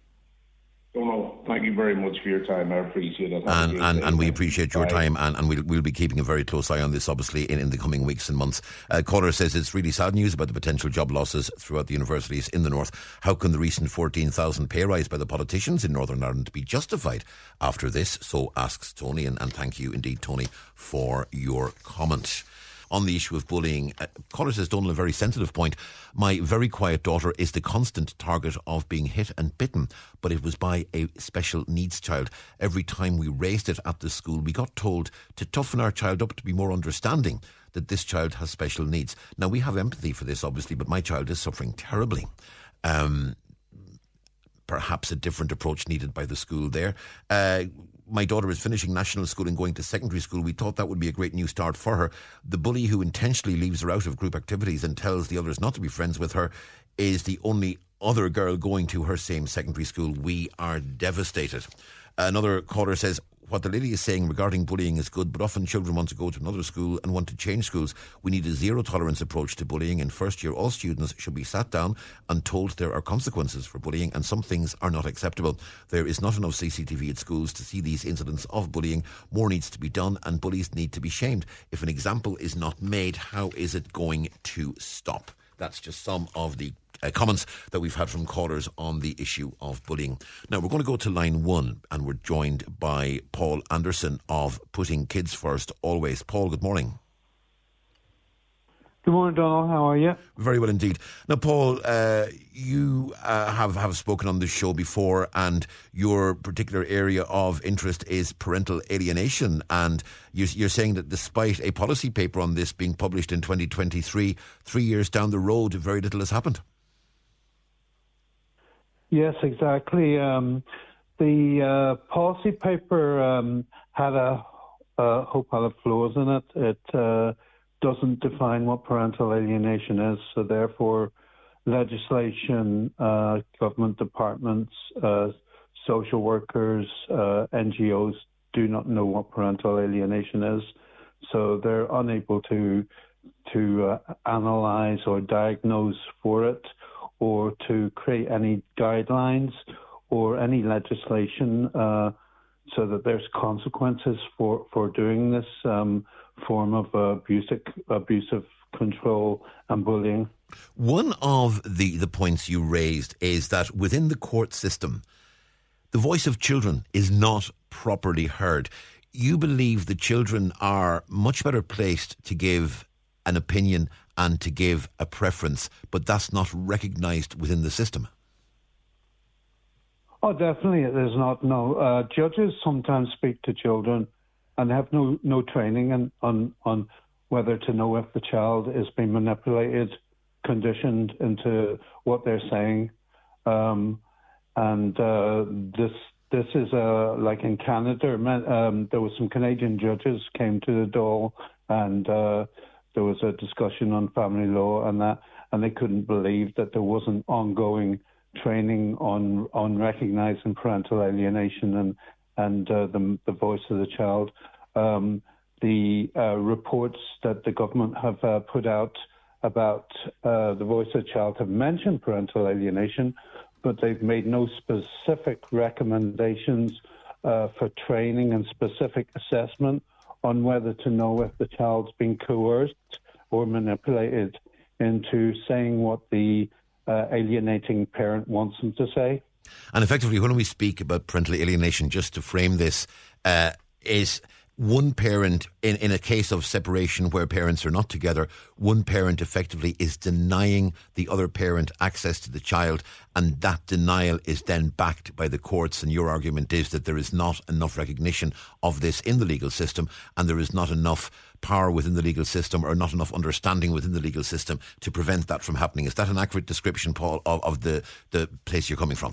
Speaker 4: Donald, thank you very much for your time. I appreciate it.
Speaker 2: And, and, and we appreciate your
Speaker 4: Bye.
Speaker 2: time, and, and we'll, we'll be keeping a very close eye on this, obviously, in, in the coming weeks and months. Uh, caller says it's really sad news about the potential job losses throughout the universities in the north. How can the recent fourteen thousand pay rise by the politicians in Northern Ireland be justified after this? So asks Tony, and, and thank you indeed, Tony, for your comment. On the issue of bullying, uh, caller says, Donald, a very sensitive point. My very quiet daughter is the constant target of being hit and bitten, but it was by a special needs child. Every time we raised it at the school, we got told to toughen our child up, to be more understanding that this child has special needs. Now, we have empathy for this, obviously, but my child is suffering terribly. Um, perhaps a different approach needed by the school there. Uh, My daughter is finishing national school and going to secondary school. We thought that would be a great new start for her. The bully who intentionally leaves her out of group activities and tells the others not to be friends with her is the only other girl going to her same secondary school. We are devastated. Another caller says, what the lady is saying regarding bullying is good, but often children want to go to another school and want to change schools. We need a zero tolerance approach to bullying. In first year, all students should be sat down and told there are consequences for bullying, and some things are not acceptable. There is not enough C C T V at schools to see these incidents of bullying. More needs to be done, and bullies need to be shamed. If an example is not made, how is it going to stop? That's just some of the Uh, comments that we've had from callers on the issue of bullying. Now we're going to go to line one, and we're joined by Paul Anderson of Putting Kids First Always. Paul, good morning.
Speaker 5: Good morning, Donald. How are you?
Speaker 2: Very well indeed. Now, Paul, uh, you uh, have, have spoken on this show before, and your particular area of interest is parental alienation. And you're, you're saying that despite a policy paper on this being published in twenty twenty-three, three years down the road, very little has happened.
Speaker 5: Yes, exactly. Um, the uh, policy paper um, had a, a whole pile of flaws in it. It uh, doesn't define what parental alienation is, so therefore legislation, uh, government departments, uh, social workers, uh, N G Os do not know what parental alienation is, so they're unable to to uh, analyse or diagnose for it, or to create any guidelines or any legislation uh, so that there's consequences for, for doing this um, form of uh, abusive, abusive control and bullying.
Speaker 2: One of the, the points you raised is that within the court system, the voice of children is not properly heard. You believe the children are much better placed to give an opinion and to give a preference, but that's not recognised within the system.
Speaker 5: Oh, definitely it is not. No, uh, judges sometimes speak to children and have no, no training in, on on whether to know if the child is being manipulated, conditioned into what they're saying, um, and uh, this this is uh, like in Canada. Um, there was some Canadian judges came to the Dáil and. Uh, there was a discussion on family law and that, and they couldn't believe that there wasn't ongoing training on on recognizing parental alienation and and uh, the the voice of the child. Um, the uh, reports that the government have uh, put out about uh, the voice of the child have mentioned parental alienation, but they've made no specific recommendations uh, for training and specific assessment on whether to know if the child's been coerced or manipulated into saying what the uh, alienating parent wants them to say.
Speaker 2: And effectively, when we speak about parental alienation, just to frame this, uh, is one parent, in, in a case of separation where parents are not together, one parent effectively is denying the other parent access to the child, and that denial is then backed by the courts. And your argument is that there is not enough recognition of this in the legal system, and there is not enough power within the legal system or not enough understanding within the legal system to prevent that from happening. Is that an accurate description, Paul, of, of the, the place you're coming from?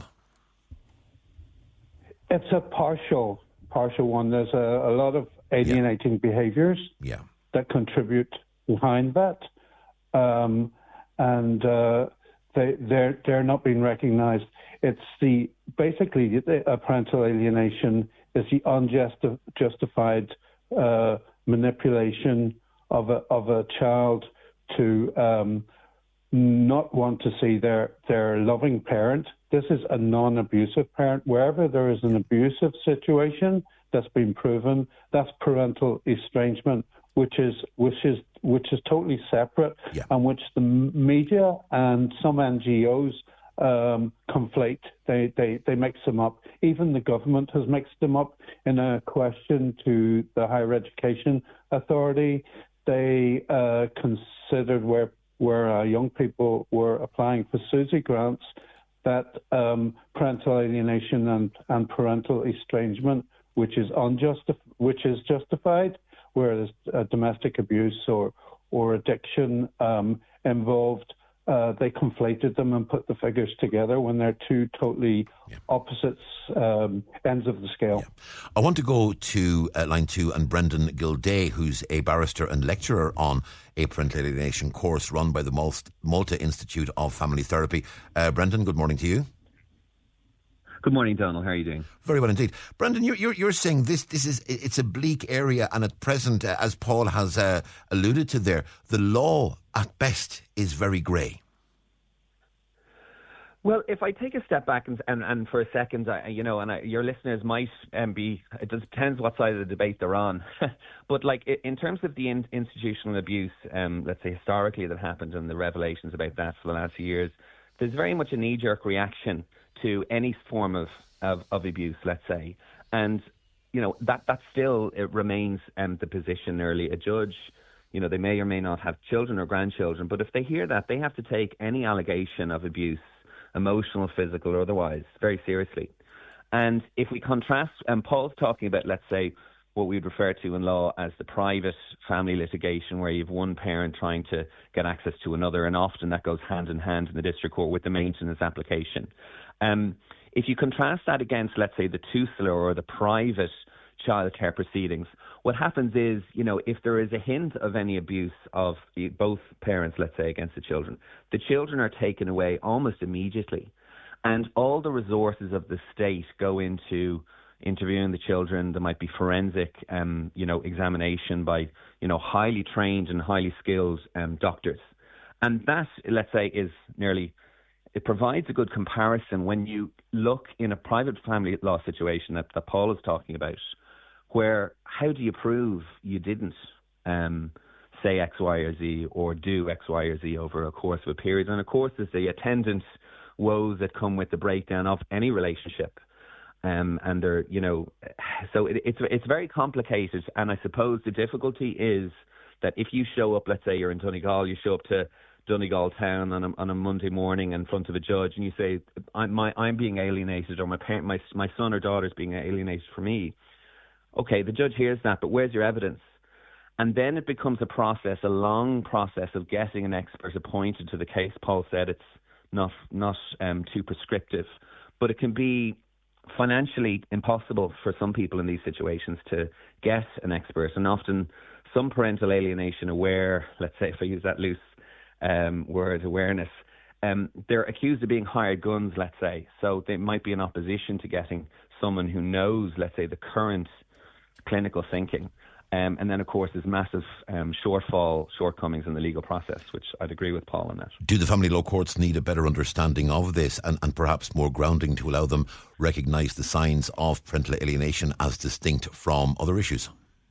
Speaker 5: It's a partial partial one. There's a, a lot of alienating yeah. behaviours
Speaker 2: yeah. that
Speaker 5: contribute behind that, um, and uh, they they're they're not being recognised. It's the basically a parental alienation is the unjustified uh, manipulation of a of a child to um, not want to see their their loving parent. This is a non-abusive parent. Wherever there is an abusive situation that's been proven, that's parental estrangement, which is which is which is totally separate,
Speaker 2: yeah.
Speaker 5: and which the media and some N G Os um, conflate. They, they they mix them up. Even the government has mixed them up. In a question to the Higher Education Authority, they uh, considered where where uh, young people were applying for SUSI grants that um, parental alienation and, and parental estrangement, which is unjustif- which is justified, whereas uh, domestic abuse or or addiction um, involved, uh, they conflated them and put the figures together when they're two totally yeah. opposites um, ends of the scale.
Speaker 2: Yeah. I want to go to uh, line two and Brendan Gilday, who's a barrister and lecturer on a parental alienation course run by the Malta Institute of Family Therapy. Uh, Brendan, good morning to you.
Speaker 6: Good morning, Donald. How are you doing?
Speaker 2: Very well indeed. Brendan, you're, you're, you're saying this this is it's a bleak area, and at present, uh, as Paul has uh, alluded to there, the law at best is very grey.
Speaker 6: Well, if I take a step back and and, and for a second, I, you know, and I, your listeners might um, be, it depends what side of the debate they're on, but like in terms of the in, institutional abuse, um, let's say historically that happened and the revelations about that for the last few years, there's very much a knee-jerk reaction to any form of, of, of abuse, let's say. And, you know, that, that still it remains um, the position early. A judge, you know, they may or may not have children or grandchildren, but if they hear that, they have to take any allegation of abuse, emotional, physical, or otherwise, very seriously. And if we contrast, and um, Paul's talking about, let's say, what we would refer to in law as the private family litigation, where you have one parent trying to get access to another, and often that goes hand in hand in the district court with the maintenance application. Um, if you contrast that against, let's say, the TUSLA or the private childcare proceedings, what happens is, you know, if there is a hint of any abuse of both parents, let's say, against the children, the children are taken away almost immediately. And all the resources of the state go into interviewing the children. There might be forensic, um, you know, examination by, you know, highly trained and highly skilled um, doctors. And that, let's say, is nearly... It provides a good comparison when you look in a private family law situation that, that Paul is talking about, where how do you prove you didn't um, say X, Y, or Z or do X, Y, or Z over a course of a period? And of course, there's the attendant woes that come with the breakdown of any relationship. Um, and they're, you know, so it, it's it's very complicated. And I suppose the difficulty is that if you show up, let's say you're in Donegal, you show up to Donegal town on a, on a Monday morning in front of a judge, and you say, I'm, my, I'm being alienated, or my parent, my, my son or daughter is being alienated for me. Okay, the judge hears that, but where's your evidence? And then it becomes a process, a long process of getting an expert appointed to the case. Paul said it's not not um, too prescriptive, but it can be financially impossible for some people in these situations to get an expert, and often some parental alienation aware, let's say if I use that loose um, word, awareness, um, they're accused of being hired guns, let's say. So they might be in opposition to getting someone who knows, let's say, the current clinical thinking. Um, and then, of course, there's massive um, shortfall, shortcomings in the legal process, which I'd agree with Paul on that.
Speaker 2: Do the family law courts need a better understanding of this and, and perhaps more grounding to allow them recognise the signs of parental alienation as distinct from other issues?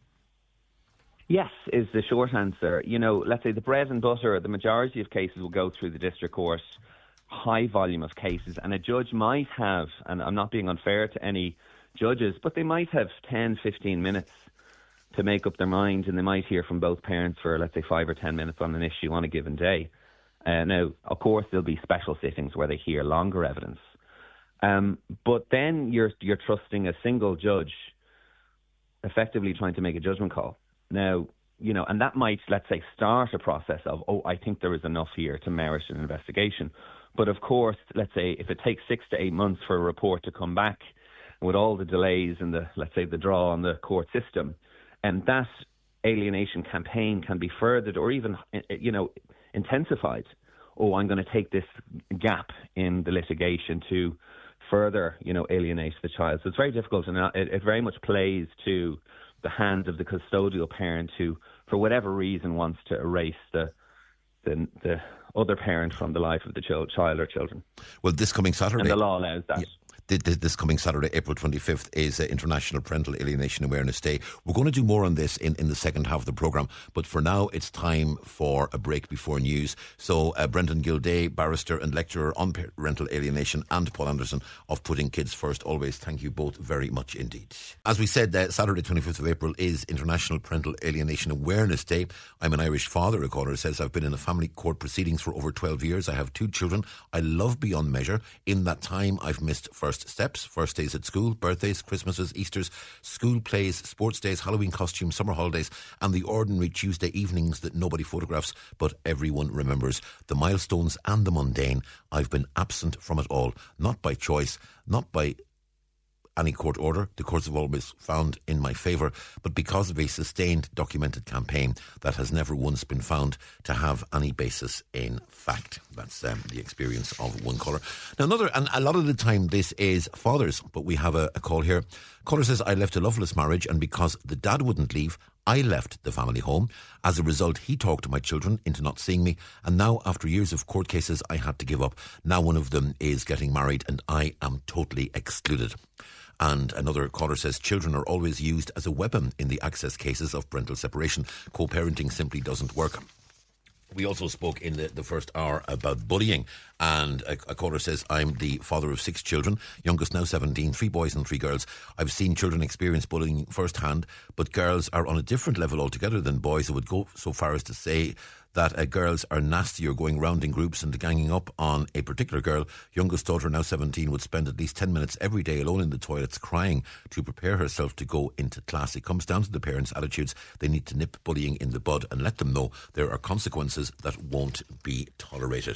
Speaker 6: Yes, is the short answer. You know, let's say the bread and butter, the majority of cases will go through the district court, high volume of cases, and a judge might have, and I'm not being unfair to any judges, but they might have ten, fifteen minutes to make up their mind, and they might hear from both parents for, let's say, five or ten minutes on an issue on a given day. Uh, now, of course, there'll be special sittings where they hear longer evidence. Um, but then you're you're trusting a single judge effectively trying to make a judgment call. Now, you know, and that might, let's say, start a process of, oh, I think there is enough here to merit an investigation. But of course, let's say if it takes six to eight months for a report to come back with all the delays and the, let's say, the draw on the court system, and that alienation campaign can be furthered or even, you know, intensified. Oh, I'm going to take this gap in the litigation to further, you know, alienate the child. So it's very difficult, and it, it very much plays to the hands of the custodial parent who, for whatever reason, wants to erase the the, the other parent from the life of the child, child or children.
Speaker 2: Well, this coming Saturday,
Speaker 6: and the law allows that.
Speaker 2: Yeah. This coming Saturday, April twenty-fifth, is uh, International Parental Alienation Awareness Day. We're going to do more on this in, in the second half of the programme, but for now it's time for a break before news. So uh, Brendan Gilday, barrister and lecturer on parental alienation, and Paul Anderson of Putting Kids First Always, thank you both very much indeed. As we said, uh, Saturday twenty-fifth of April is International Parental Alienation Awareness Day. I'm an Irish father, a caller says. I've been in a family court proceedings for over twelve years. I have two children I love beyond measure. In that time I've missed first steps, first days at school, birthdays, Christmases, Easters, school plays, sports days, Halloween costumes, summer holidays, and the ordinary Tuesday evenings that nobody photographs but everyone remembers. The milestones and the mundane. I've been absent from it all, not by choice, not by any court order. The courts have always found in my favour, but because of a sustained documented campaign that has never once been found to have any basis in fact. That's um, the experience of one caller. Now another, and a lot of the time this is fathers, but we have a, a call here. Caller says, I left a loveless marriage, and because the dad wouldn't leave, I left the family home. As a result, he talked my children into not seeing me, and now after years of court cases I had to give up. Now one of them is getting married and I am totally excluded. And another caller says, children are always used as a weapon in the access cases of parental separation. Co-parenting simply doesn't work. We also spoke in the, the first hour about bullying, and a, a caller says, I'm the father of six children, youngest now seventeen, three boys and three girls. I've seen children experience bullying firsthand, but girls are on a different level altogether than boys. I would go so far as to say that uh, girls are nastier, going round in groups and ganging up on a particular girl. Youngest daughter, now seventeen, would spend at least ten minutes every day alone in the toilets crying to prepare herself to go into class. It comes down to the parents' attitudes. They need to nip bullying in the bud and let them know there are consequences that won't be tolerated.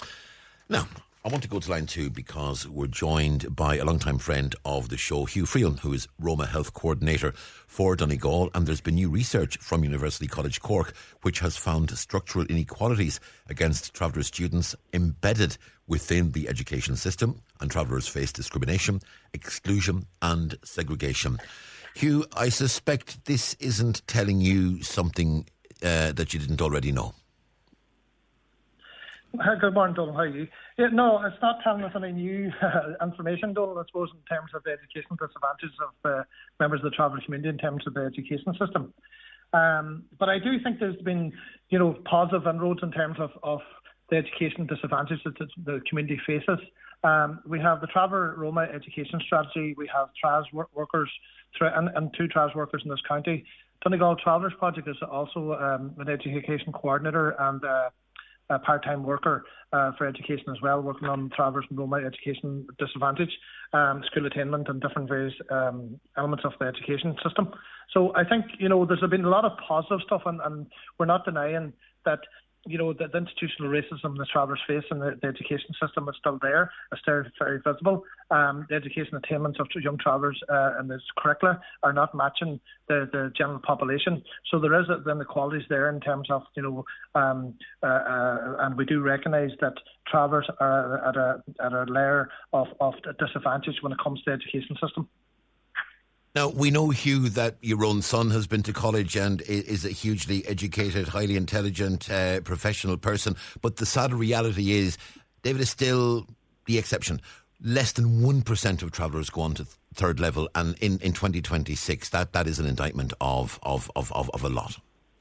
Speaker 2: Now, I want to go to line two because we're joined by a long-time friend of the show, Hugh Freeland, who is Roma Health Coordinator for Donegal, and there's been new research from University College Cork which has found structural inequalities against travellers students embedded within the education system, and travellers face discrimination, exclusion and segregation. Hugh, I suspect this isn't telling you something uh, that you didn't already know.
Speaker 7: Hi, good morning, Donald. How are you? Yeah, no, it's not telling us any new uh, information, Donald, I suppose, in terms of the educational disadvantages of uh, members of the traveller community in terms of the education system. Um, but I do think there's been, you know, positive inroads in terms of, of the education disadvantages that the community faces. Um, we have the Traveller Roma Education Strategy. We have TRAS workers and, and two TRAS workers in this county. Donegal Travellers Project is also um, an education coordinator and uh, a part-time worker uh, for education as well, working on Travellers and Roma education disadvantage, um, school attainment and different various um, elements of the education system. So I think, you know, there's been a lot of positive stuff, and, and we're not denying that you know, the, the institutional racism the travellers face in the, the education system is still there. It's still very visible. Um, the education attainments of young travellers uh, and the curricula are not matching the, the general population. So there is inequalities there in terms of, you know, um, uh, uh, and we do recognise that travellers are at a at a layer of, of disadvantage when it comes to the education system.
Speaker 2: Now, we know, Hugh, that your own son has been to college and is a hugely educated, highly intelligent, uh, professional person. But the sad reality is, David is still the exception. Less than one percent of travellers go on to th- third level. And in, in twenty twenty-six, that, that is an indictment of, of, of, of, of a lot.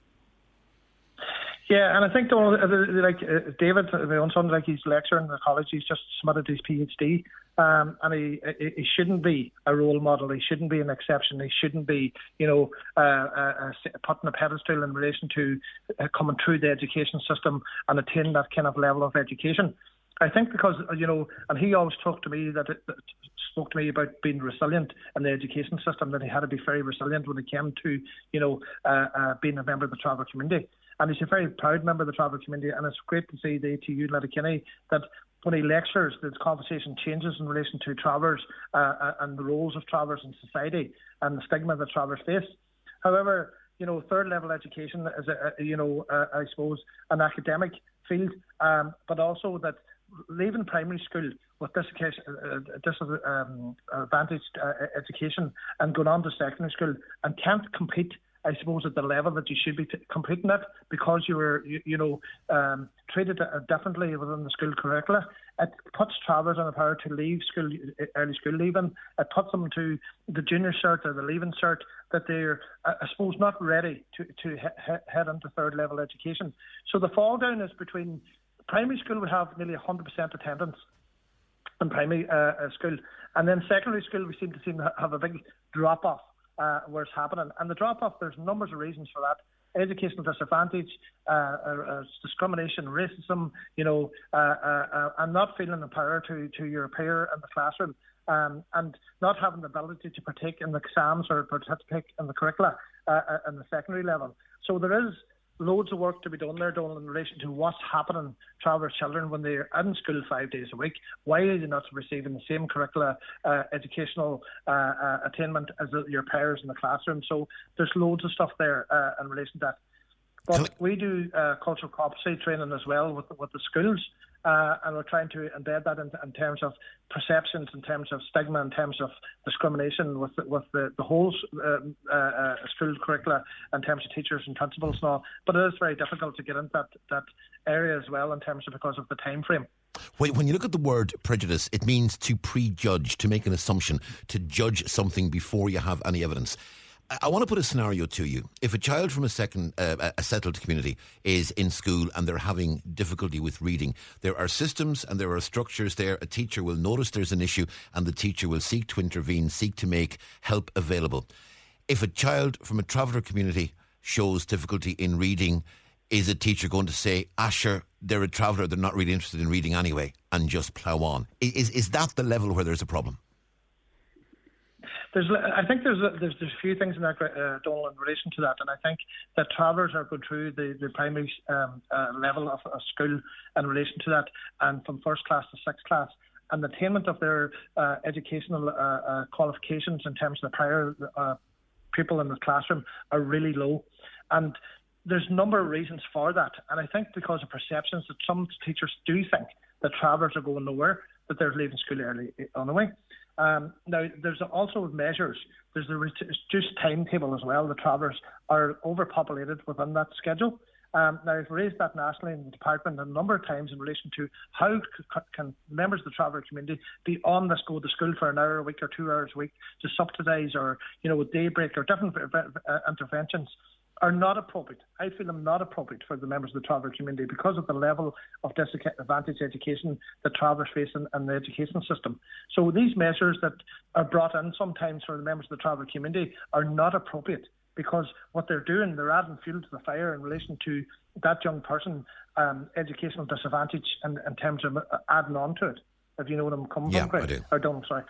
Speaker 7: Yeah, and I think, like uh, David, my own son, like he's lecturing in the college, he's just submitted his PhD. Um, and he, he shouldn't be a role model. He shouldn't be an exception. He shouldn't be, you know, uh, uh, put on a pedestal in relation to uh, coming through the education system and attaining that kind of level of education. I think because, you know, and he always talked to me that it, that spoke to me about being resilient in the education system, that he had to be very resilient when it came to, you know, uh, uh, being a member of the traveller community. And he's a very proud member of the traveller community, and it's great to see the A T U in Letterkenny that when he lectures, the conversation changes in relation to travellers uh, and the roles of travellers in society and the stigma that travellers face. However, you know, third level education is, a, a, you know, uh, I suppose, an academic field, um, but also that leaving primary school with this, uh, this um, advantaged uh, education and going on to secondary school and can't compete, I suppose, at the level that you should be t- competing at because you were, you, you know, um, treated uh, differently within the school curricula. It puts travellers in a power to leave school, early school leaving. It puts them to the junior cert or the leaving cert that they're, I suppose, not ready to, to he- head into third level education. So the fall down is between primary school would have nearly one hundred percent attendance in primary uh, school, and then secondary school we seem to seem to have a big drop off. Uh, where it's happening. And the drop-off, there's numbers of reasons for that. Educational disadvantage, uh, uh, discrimination, racism, you know, uh, uh, uh, and not feeling empowered to, to your peer in the classroom, um, and not having the ability to partake in the exams or participate in the curricula uh, uh, in the secondary level. So there is loads of work to be done there, Donald, in relation to what's happening to travellers' children when they're in school five days a week. Why are they not receiving the same curricula, uh, educational uh, uh, attainment as your peers in the classroom? So there's loads of stuff there uh, in relation to that. But we do uh, cultural competency training as well with, with the schools. Uh, and we're trying to embed that in, in terms of perceptions, in terms of stigma, in terms of discrimination with the, with the, the whole uh, uh, school curricula, in terms of teachers and principals and all. But it is very difficult to get into that, that area as well in terms of because of the time frame.
Speaker 2: When you look at the word prejudice, it means to prejudge, to make an assumption, to judge something before you have any evidence. I want to put a scenario to you. If a child from a second, uh, a settled community is in school and they're having difficulty with reading, there are systems and there are structures there. A teacher will notice there's an issue and the teacher will seek to intervene, seek to make help available. If a child from a traveller community shows difficulty in reading, is a teacher going to say, ah, sure, they're a traveller, they're not really interested in reading anyway, and just plough on? Is, is that the level where there's a problem?
Speaker 7: There's, I think there's a, there's, there's a few things in that, uh, Donald, in relation to that, and I think that travellers are going through the, the primary um, uh, level of, of school in relation to that, and from first class to sixth class, and the attainment of their uh, educational uh, uh, qualifications in terms of the prior uh, pupil in the classroom are really low, and there's a number of reasons for that, and I think because of perceptions that some teachers do think that travellers are going nowhere, that they're leaving school early on the way. Um, now, there's also measures. There's a reduced timetable as well. The travellers are overpopulated within that schedule. Um, now, I've raised that nationally in the department a number of times in relation to how c- can members of the traveller community be on this go to school for an hour a week or two hours a week to subsidise or, you know, daybreak or different uh, interventions are not appropriate. I feel them not appropriate for the members of the traveller community because of the level of disadvantaged education that travellers face in, in the education system. So these measures that are brought in sometimes for the members of the traveller community are not appropriate because what they're doing, they're adding fuel to the fire in relation to that young person um, educational disadvantage in, in terms of adding on to it, if you know what I'm coming
Speaker 2: yeah,
Speaker 7: from.
Speaker 2: I do.
Speaker 7: Or don't, sorry.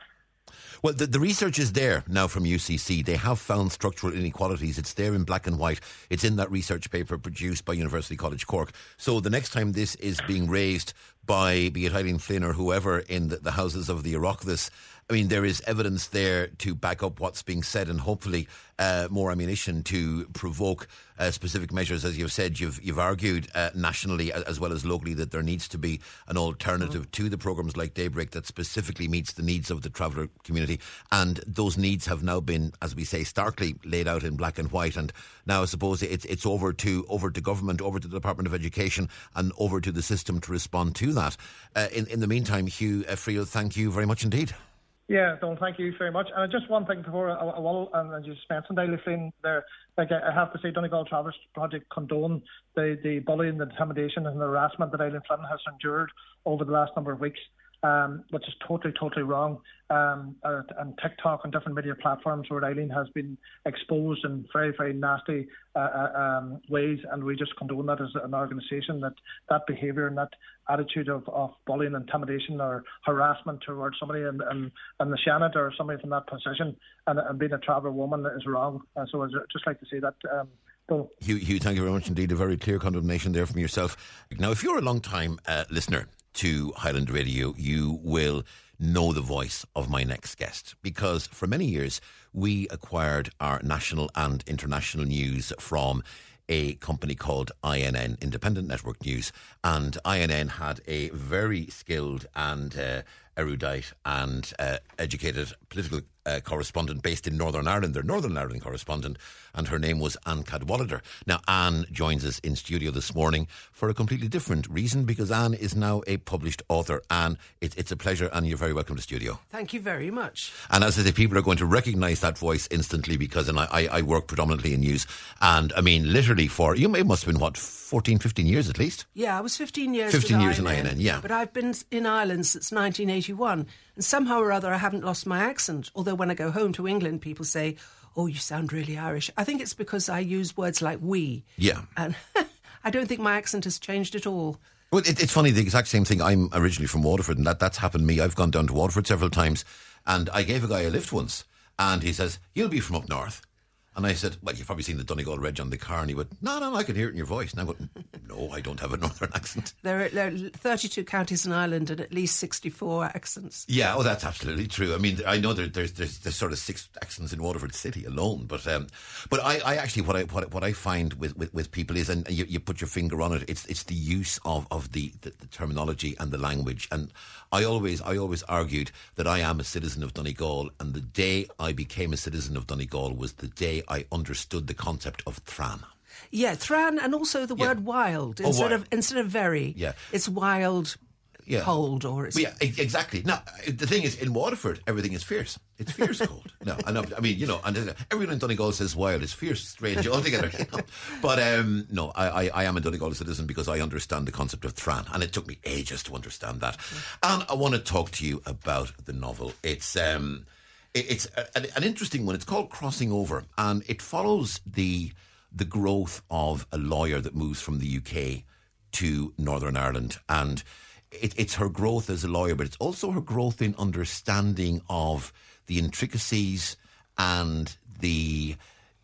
Speaker 2: Well, the, the research is there now from U C C. They have found structural inequalities. It's there in black and white. It's in that research paper produced by University College Cork. So the next time this is being raised by, be it Eileen Flynn or whoever in the, the houses of the Oireachtas, I mean, there is evidence there to back up what's being said, and hopefully uh, more ammunition to provoke uh, specific measures. As you've said, you've you've argued uh, nationally as well as locally that there needs to be an alternative mm-hmm. to the programmes like Daybreak that specifically meets the needs of the traveller community. And those needs have now been, as we say, starkly laid out in black and white. And now I suppose it's it's over to over to government, over to the Department of Education, and over to the system to respond to that. Uh, in in the meantime, Hugh uh, Friel, thank you very much indeed.
Speaker 7: Yeah, Don, thank you very much. And just one thing before I will, and you just mentioned Eileen Flynn there, like I have to say, Donegal Travelers Project condone the, the bullying, the intimidation and the harassment that Eileen Flynn has endured over the last number of weeks, um, which is totally, totally wrong. Um, uh, and TikTok and different media platforms where Eileen has been exposed in very, very nasty uh, uh, um, ways, and we just condone that as an organisation, that that behaviour and that attitude of, of bullying, intimidation or harassment towards somebody in, in, in the Seanad or somebody from that position and, and being a traveller woman is wrong. Uh, so I'd just like to say that. Um, Bill.
Speaker 2: Hugh, Hugh, thank you very much indeed. A very clear condemnation there from yourself. Now, if you're a long-time uh, listener to Highland Radio, you will know the voice of my next guest, because for many years we acquired our national and international news from a company called I N N, Independent Network News, and I N N had a very skilled and uh, erudite and uh, educated political uh, correspondent based in Northern Ireland, their Northern Ireland correspondent, and her name was Anne Cadwallader. Now, Anne joins us in studio this morning for a completely different reason, because Anne is now a published author. Anne, it, it's a pleasure, and you're very welcome to studio.
Speaker 8: Thank you very much.
Speaker 2: And as I say, people are going to recognise that voice instantly, because and I, I work predominantly in news, and I mean literally for, you it must have been, what, fourteen, fifteen years at least?
Speaker 8: Yeah, I was fifteen years
Speaker 2: fifteen years
Speaker 8: in
Speaker 2: I N N, yeah.
Speaker 8: But I've been in Ireland since nineteen eighty-one, and somehow or other I haven't lost my accent, although when I go home to England people say, oh, you sound really Irish. I think it's because I use words like we.
Speaker 2: Yeah.
Speaker 8: And I don't think my accent has changed at all.
Speaker 2: Well, it, it's funny, the exact same thing. I'm originally from Waterford, and that, that's happened to me. I've gone down to Waterford several times, and I gave a guy a lift once, and he says, you'll be from up north. And I said, well, you've probably seen the Donegal Reg on the car. And he went, no, no, I can hear it in your voice. And I went, no, I don't have a northern accent.
Speaker 8: There are, there are thirty-two counties in Ireland and at least sixty-four accents.
Speaker 2: Yeah, oh, that's absolutely true. I mean, I know there, there's, there's there's sort of six accents in Waterford City alone. But um, but I, I actually, what I what, what I find with, with, with people is, and you, you put your finger on it, it's it's the use of, of the, the, the terminology and the language. And I always I always argued that I am a citizen of Donegal, and the day I became a citizen of Donegal was the day I understood the concept of Thran.
Speaker 8: Yeah, Thran, and also the word yeah. wild instead oh, of instead of very.
Speaker 2: Yeah,
Speaker 8: it's wild, yeah. cold, or it's
Speaker 2: well, yeah, exactly. Now the thing is, in Waterford, everything is fierce. It's fierce cold. No, I know. I mean, you know, and everyone in Donegal says wild. It's fierce, strange altogether. You know? But um, no, I, I, I am a Donegal citizen because I understand the concept of Thran, and it took me ages to understand that. Mm. And I want to talk to you about the novel. It's. Um, It's a, an interesting one. It's called Crossing Over, and it follows the the growth of a lawyer that moves from the U K to Northern Ireland. And it, it's her growth as a lawyer, but it's also her growth in understanding of the intricacies and the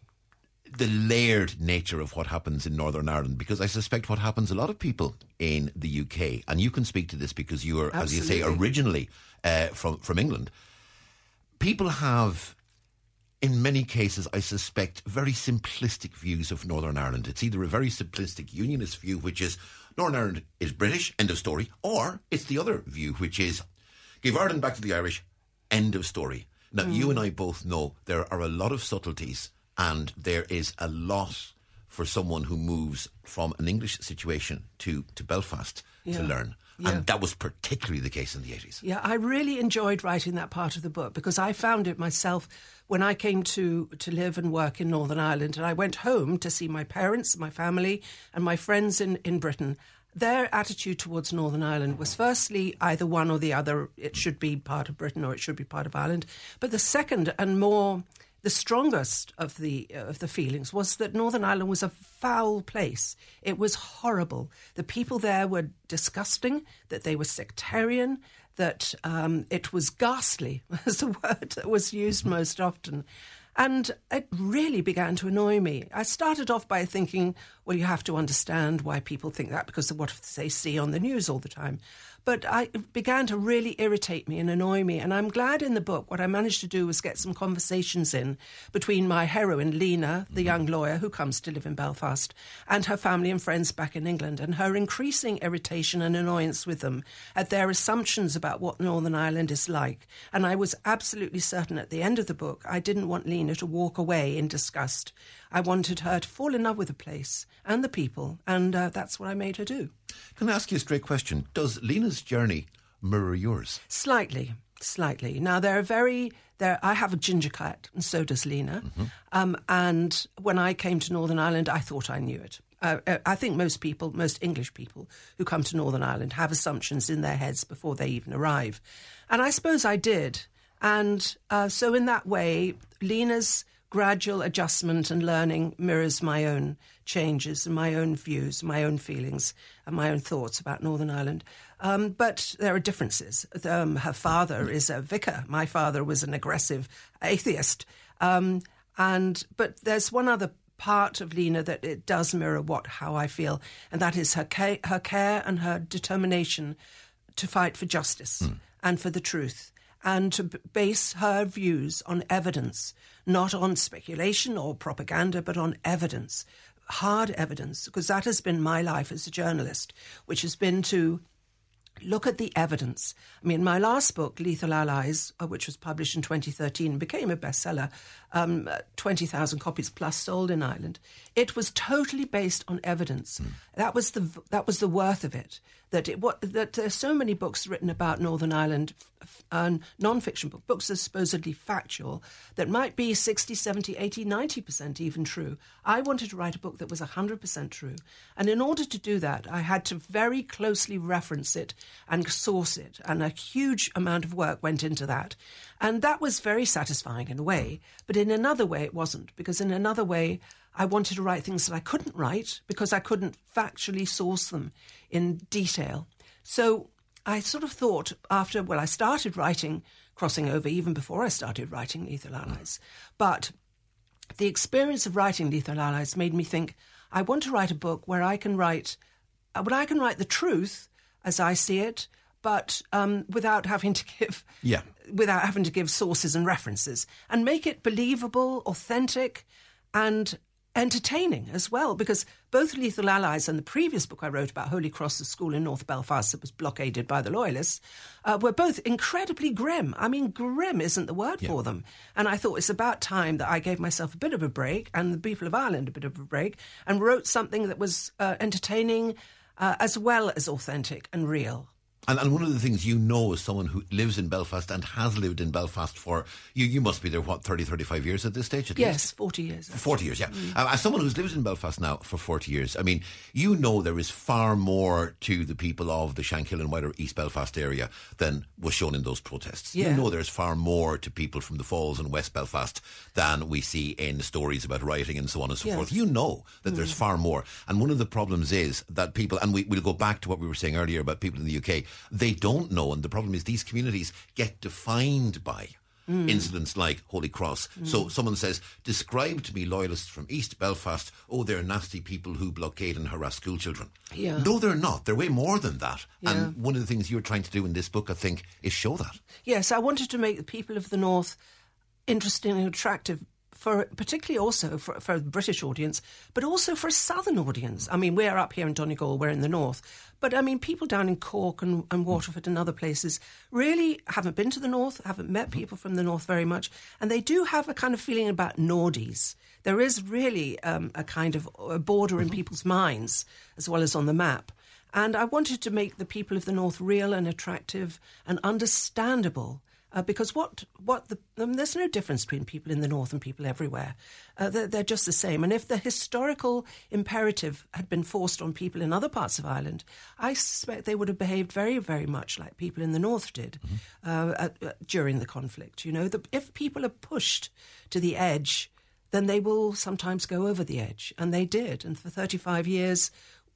Speaker 2: the layered nature of what happens in Northern Ireland, because I suspect what happens a lot of people in the U K, and you can speak to this because you are, as you say, originally uh, from, from England. People have, in many cases, I suspect, very simplistic views of Northern Ireland. It's either a very simplistic unionist view, which is Northern Ireland is British, end of story, or it's the other view, which is give Ireland back to the Irish, end of story. Now, mm. you and I both know there are a lot of subtleties, and there is a lot for someone who moves from an English situation to, to Belfast yeah. to learn. Yeah. And that was particularly the case in the eighties.
Speaker 8: Yeah, I really enjoyed writing that part of the book because I found it myself when I came to, to live and work in Northern Ireland, and I went home to see my parents, my family and my friends in, in Britain. Their attitude towards Northern Ireland was firstly either one or the other. It should be part of Britain or it should be part of Ireland. But the second and more... the strongest of the uh, of the feelings was that Northern Ireland was a foul place. It was horrible. The people there were disgusting, that they were sectarian, that um, it was ghastly, was the word that was used most often. And it really began to annoy me. I started off by thinking, well, you have to understand why people think that because of what they see on the news all the time. But I, it began to really irritate me and annoy me. And I'm glad in the book what I managed to do was get some conversations in between my heroine, Lena, the young lawyer who comes to live in Belfast, and her family and friends back in England, and her increasing irritation and annoyance with them at their assumptions about what Northern Ireland is like. And I was absolutely certain at the end of the book I didn't want Lena to walk away in disgust. I wanted her to fall in love with the place and the people, and uh, that's what I made her do.
Speaker 2: Can I ask you a straight question? Does Lena's journey mirror yours?
Speaker 8: Slightly, slightly. Now, they're very... They're, I have a ginger cat, and so does Lena. Mm-hmm. Um, and when I came to Northern Ireland, I thought I knew it. Uh, I think most people, most English people who come to Northern Ireland have assumptions in their heads before they even arrive. And I suppose I did. And uh, so in that way, Lena's gradual adjustment and learning mirrors my own changes and my own views, my own feelings and my own thoughts about Northern Ireland. Um, but there are differences. Um, her father is a vicar. My father was an aggressive atheist. Um, and but there's one other part of Lena that it does mirror what how I feel, and that is her ca- her care and her determination to fight for justice mm. and for the truth, and to b- base her views on evidence, not on speculation or propaganda, but on evidence, hard evidence, because that has been my life as a journalist, which has been to look at the evidence. I mean, my last book, Lethal Allies, which was published in twenty thirteen, became a bestseller, um, twenty thousand copies plus sold in Ireland. It was totally based on evidence. Mm. That was the that was the worth of it. That it what that there's so many books written about Northern Ireland, uh, non-fiction book, books that are supposedly factual, that might be sixty, seventy, eighty, ninety percent even true. I wanted to write a book that was one hundred percent true. And in order to do that, I had to very closely reference it and source it. And a huge amount of work went into that. And that was very satisfying in a way. But in another way, it wasn't. Because in another way, I wanted to write things that I couldn't write because I couldn't factually source them in detail. So I sort of thought after, well, I started writing Crossing Over even before I started writing Lethal Allies. But the experience of writing Lethal Allies made me think, I want to write a book where I can write, where I can write the truth as I see it, but um, without having to give,
Speaker 2: yeah.
Speaker 8: without having to give sources and references, and make it believable, authentic, and entertaining as well, because both Lethal Allies and the previous book I wrote about Holy Cross, the school in North Belfast that was blockaded by the Loyalists, uh, were both incredibly grim. I mean, grim isn't the word yeah. for them. And I thought it's about time that I gave myself a bit of a break and the people of Ireland a bit of a break and wrote something that was uh, entertaining uh, as well as authentic and real.
Speaker 2: And, and one of the things you know as someone who lives in Belfast and has lived in Belfast for, you you must be there, what, thirty, thirty-five years at this stage at
Speaker 8: yes,
Speaker 2: least?
Speaker 8: Yes, forty years. Actually.
Speaker 2: forty years, yeah.
Speaker 8: Mm.
Speaker 2: Uh, as someone who's lived in Belfast now for forty years, I mean, you know there is far more to the people of the Shankill and wider East Belfast area than was shown in those protests.
Speaker 8: Yeah.
Speaker 2: You know there's far more to people from the Falls and West Belfast than we see in stories about rioting and so on and so
Speaker 8: yes.
Speaker 2: forth. You know that
Speaker 8: mm.
Speaker 2: there's far more. And one of the problems is that people, and we, we'll go back to what we were saying earlier about people in the U K, they don't know. And the problem is these communities get defined by mm. incidents like Holy Cross. Mm. So someone says, describe to me loyalists from East Belfast. Oh, they're nasty people who blockade and harass school children.
Speaker 8: Yeah.
Speaker 2: No, they're not. They're way more than that.
Speaker 8: Yeah.
Speaker 2: And one of the things you're trying to do in this book, I think, is show that.
Speaker 8: Yes, I wanted to make the people of the North interesting and attractive, for particularly also for, for the British audience, but also for a southern audience. I mean, we're up here in Donegal, we're in the north. But, I mean, people down in Cork and, and Waterford and other places really haven't been to the north, haven't met people from the north very much, and they do have a kind of feeling about Nordies. There is really um, a kind of a border in people's minds as well as on the map. And I wanted to make the people of the north real and attractive and understandable. Uh, because what what the um, there's no difference between people in the north and people everywhere. Uh, they're, they're just the same. And if the historical imperative had been forced on people in other parts of Ireland, I suspect they would have behaved very, very much like people in the north did mm-hmm. uh, uh, uh, during the conflict. You know, the, if people are pushed to the edge, then they will sometimes go over the edge, and they did. And for thirty-five years,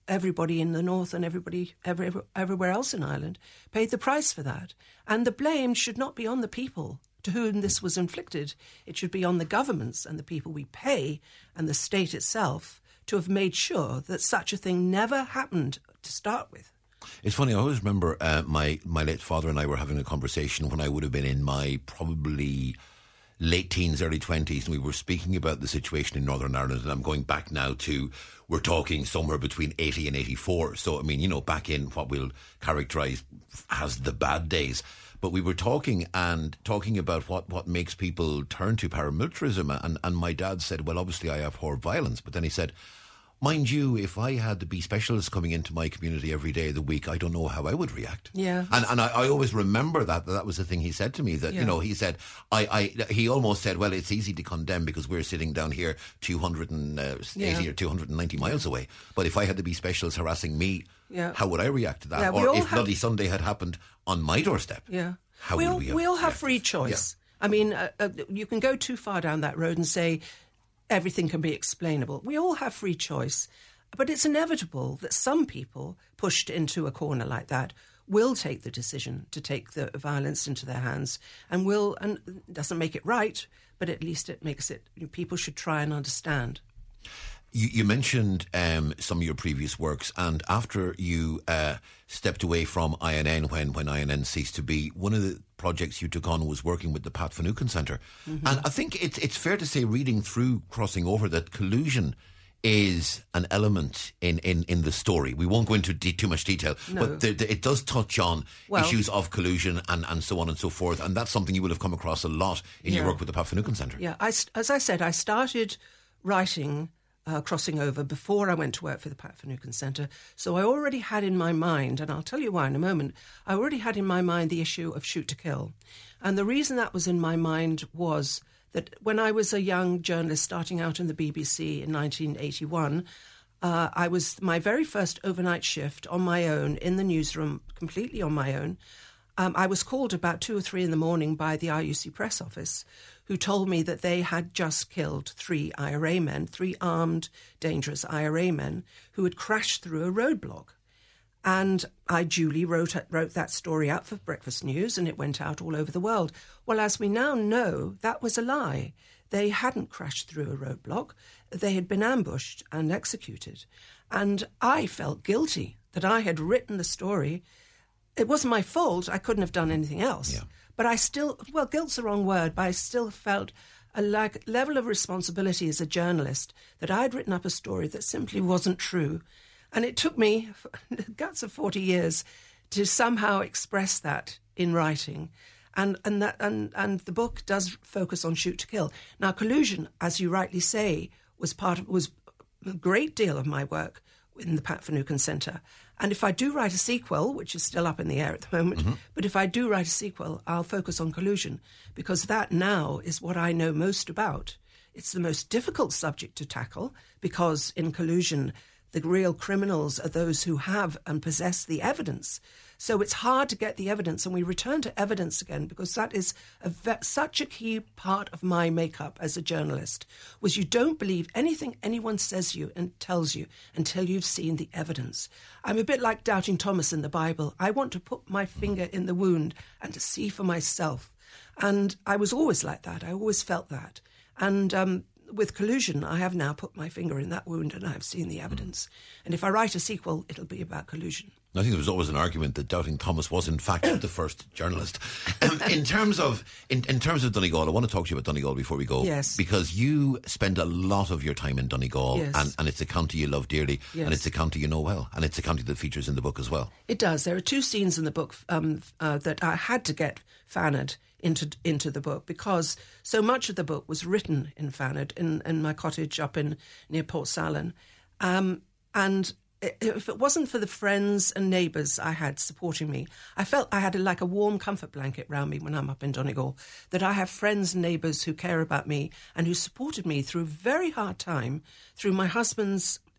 Speaker 8: everybody in the north and everybody every, everywhere else in Ireland paid the price for that. And the blame should not be on the people to whom this was inflicted. It should be on the governments and the people we pay and the state itself to have made sure that such a thing never happened to start with.
Speaker 2: It's funny, I always remember uh, my, my late father and I were having a conversation when I would have been in my probably late teens, early twenties, and we were speaking about the situation in Northern Ireland, and I'm going back now to, we're talking somewhere between eighty and eighty-four. So, I mean, you know, back in what we'll characterise as the bad days. But we were talking and talking about what, what makes people turn to paramilitarism. And, and my dad said, well, obviously I abhor violence. But then he said, mind you, if I had to be specialists coming into my community every day of the week, I don't know how I would react.
Speaker 8: Yeah.
Speaker 2: And and I, I always remember that. That was the thing he said to me, that, yeah. you know, he said, I, I he almost said, well, it's easy to condemn because we're sitting down here two hundred eighty yeah. or two hundred ninety miles away. But if I had to be specialists harassing me, yeah. how would I react to that?
Speaker 8: Yeah,
Speaker 2: or if
Speaker 8: have...
Speaker 2: Bloody Sunday had happened on my doorstep,
Speaker 8: yeah.
Speaker 2: how
Speaker 8: we
Speaker 2: would
Speaker 8: all,
Speaker 2: we have
Speaker 8: We all have
Speaker 2: reacted?
Speaker 8: free choice.
Speaker 2: Yeah.
Speaker 8: I mean, uh, uh, you can go too far down that road and say everything can be explainable. We all have free choice. But it's inevitable that some people pushed into a corner like that will take the decision to take the violence into their hands and will, and it doesn't make it right, but at least it makes it, people should try and understand.
Speaker 2: You, you mentioned um, some of your previous works, and after you uh, stepped away from I N N when, when I N N ceased to be, one of the projects you took on was working with the Pat Finucane Centre. Mm-hmm. And I think it's, it's fair to say, reading through Crossing Over, that collusion is an element in, in, in the story. We won't go into de- too much detail, no. but the, the, it does touch on well, issues of collusion and, and so on and so forth, and that's something you will have come across a lot in yeah. your work with the Pat Finucane Centre.
Speaker 8: Yeah, I, as I said, I started writing uh, Crossing Over before I went to work for the Pat Finucane Centre, so I already had in my mind, and I'll tell you why in a moment, I already had in my mind the issue of Shoot to Kill. And the reason that was in my mind was that when I was a young journalist starting out in the B B C in nineteen eighty-one, uh, I was my very first overnight shift on my own in the newsroom, completely on my own. Um, I was called about two or three in the morning by the I U C press office, who told me that they had just killed three I R A men, three armed, dangerous I R A men who had crashed through a roadblock. And I duly wrote wrote that story up for Breakfast News, and it went out all over the world. Well, as we now know, that was a lie. They hadn't crashed through a roadblock. They had been ambushed and executed. And I felt guilty that I had written the story. It wasn't my fault. I couldn't have done anything else. Yeah. But I still, well, guilt's the wrong word, but I still felt a like, level of responsibility as a journalist that I'd written up a story that simply wasn't true. And it took me the guts of forty years to somehow express that in writing. And and that and, and the book does focus on Shoot to Kill. Now, collusion, as you rightly say, was part of was a great deal of my work in the Pat Finucane Centre. And if I do write a sequel, which is still up in the air at the moment, mm-hmm. but if I do write a sequel, I'll focus on collusion, because that now is what I know most about. It's the most difficult subject to tackle, because in collusion, the real criminals are those who have and possess the evidence. So it's hard to get the evidence, and we return to evidence again, because that is a ve- such a key part of my makeup as a journalist, was you don't believe anything anyone says you and tells you until you've seen the evidence. I'm a bit like Doubting Thomas in the Bible. I want to put my finger in the wound and to see for myself. And I was always like that. I always felt that. And um with collusion, I have now put my finger in that wound and I've seen the evidence. And if I write a sequel, it'll be about collusion.
Speaker 2: I think there was always an argument that Doubting Thomas was in fact the first journalist. Um, in terms of in, in terms of Donegal, I want to talk to you about Donegal before we go.
Speaker 8: Yes.
Speaker 2: Because you spend a lot of your time in Donegal,
Speaker 8: yes.
Speaker 2: and, and it's a county you love dearly,
Speaker 8: yes.
Speaker 2: and it's a county you know well, and it's a county that features in the book as well.
Speaker 8: It does. There are two scenes in the book um, uh, that I had to get Fanard into into the book, because so much of the book was written in Fanard, in, in my cottage up in near Port Salon. Um, and if it wasn't for the friends and neighbours I had supporting me, I felt I had a, like a warm comfort blanket around me when I'm up in Donegal, that I have friends and neighbours who care about me and who supported me through a very hard time, through my husband's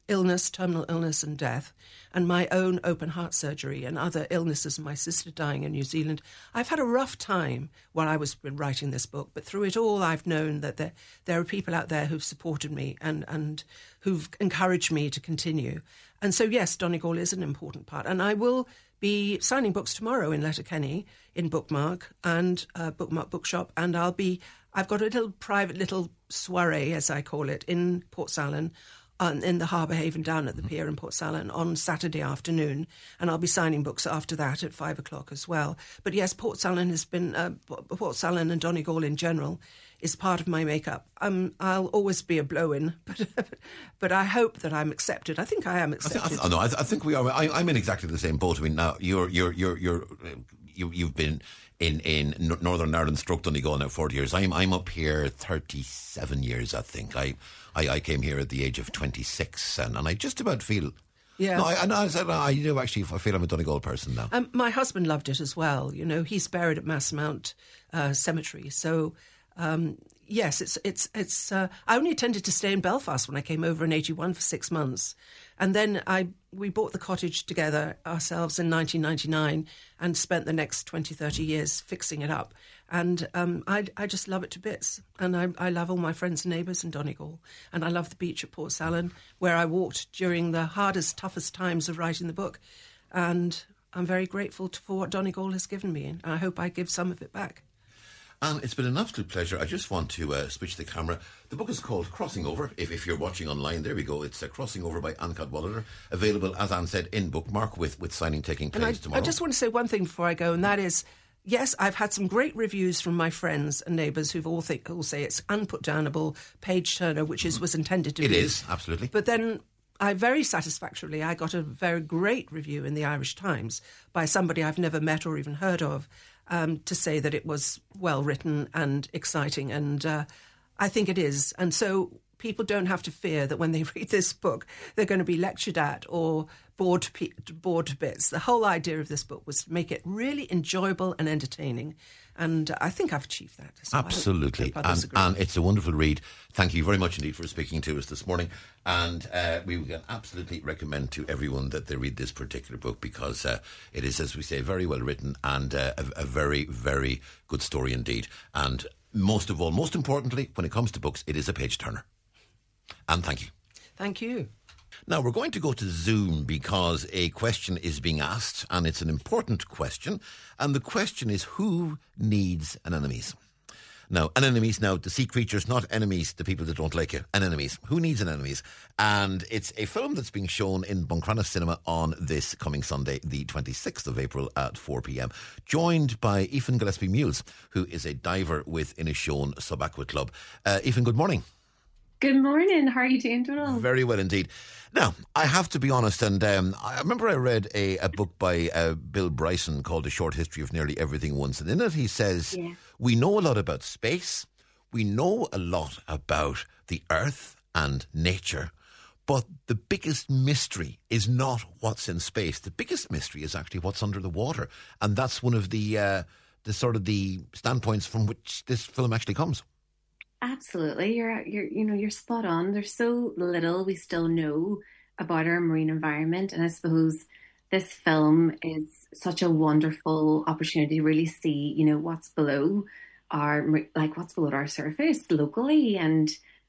Speaker 8: illness, terminal illness and death, and my own open heart surgery and other illnesses and my sister dying in New Zealand, I've had a rough time while I was writing this book. But through it all, I've known that there, there are people out there who've supported me and, and who've encouraged me to continue. And so, yes, Donegal is an important part. And I will be signing books tomorrow in Letterkenny, in Bookmark and uh, Bookmark Bookshop. And I'll be, I've got a little private little soiree, as I call it, in Portsalon, Um, in the Harbour Haven down at the pier in Portsalon on Saturday afternoon, and I'll be signing books after that at five o'clock as well. But yes, Portsalon has been, uh, Portsalon and Donegal in general is part of my makeup. Um, I'll always be a blow-in, but but I hope that I'm accepted. I think I am accepted.
Speaker 2: I, th- I, th- no, I, th- I think we are. I, I'm in exactly the same boat. I mean, now you're you're you're you're you, you've been in in Northern Ireland, stroke Donegal now forty years. I'm I'm up here thirty-seven years. I think I. I, I came here at the age of twenty-six, and, and I just about feel.
Speaker 8: Yeah.
Speaker 2: No, I, I, I, I do actually. I feel I'm a Donegal person now.
Speaker 8: Um, my husband loved it as well. You know, he's buried at Massamount uh, Cemetery. So, um, yes, it's it's it's. Uh, I only intended to stay in Belfast when I came over in eighty-one for six months, and then I we bought the cottage together ourselves in nineteen ninety-nine and spent the next twenty, thirty years fixing it up. And um, I, I just love it to bits. And I, I love all my friends and neighbours in Donegal. And I love the beach at Portsalon, where I walked during the hardest, toughest times of writing the book. And I'm very grateful to, for what Donegal has given me. And I hope I give some of it back.
Speaker 2: And it's been an absolute pleasure. I just want to uh, switch the camera. The book is called Crossing Over. If, if you're watching online, there we go. It's uh, Crossing Over by Anne Cadwallader. Available, as Anne said, in Bookmark with, with signing taking place
Speaker 8: and I,
Speaker 2: tomorrow.
Speaker 8: I just want to say one thing before I go, and that is, yes, I've had some great reviews from my friends and neighbours who've all, think, all say it's unputdownable, page turner, which is was intended to
Speaker 2: it
Speaker 8: be.
Speaker 2: It is, absolutely.
Speaker 8: But then I very satisfactorily, I got a very great review in the Irish Times by somebody I've never met or even heard of, um, to say that it was well written and exciting. And uh, I think it is. And so people don't have to fear that when they read this book, they're going to be lectured at or bored, bored to bits. The whole idea of this book was to make it really enjoyable and entertaining. And I think I've achieved that. So
Speaker 2: Absolutely.
Speaker 8: I hope, I hope
Speaker 2: and, and it's a wonderful read. Thank you very much indeed for speaking to us this morning. And uh, we can absolutely recommend to everyone that they read this particular book because uh, it is, as we say, very well written and uh, a, a very, very good story indeed. And most of all, most importantly, when it comes to books, it is a page turner. And thank you.
Speaker 8: Thank you.
Speaker 2: Now, we're going to go to Zoom because a question is being asked, and it's an important question. And the question is, who needs anemones? Now, anemones, now, the sea creatures, not enemies, the people that don't like you. Anemones. Who needs anemones? And it's a film that's being shown in Buncrana Cinema on this coming Sunday, the twenty-sixth of April at four p.m. Joined by Aoifinn Gillespie Mules, who is a diver with Inishowen Sub-Aqua Club. Uh, Aoifinn, good morning.
Speaker 9: Good morning. How are you doing, Donald?
Speaker 2: Very well indeed. Now, I have to be honest, and um, I remember I read a, a book by uh, Bill Bryson called A Short History of Nearly Everything Once, and in it he says, yeah. we know a lot about space, we know a lot about the earth and nature, but the biggest mystery is not what's in space. The biggest mystery is actually what's under the water, and that's one of the, uh, the sort of the standpoints from which this film actually comes.
Speaker 9: Absolutely. You're, you're, you know, you're spot on. There's so little we still know about our marine environment. And I suppose this film is such a wonderful opportunity to really see, you know, what's below our, like what's below our surface locally and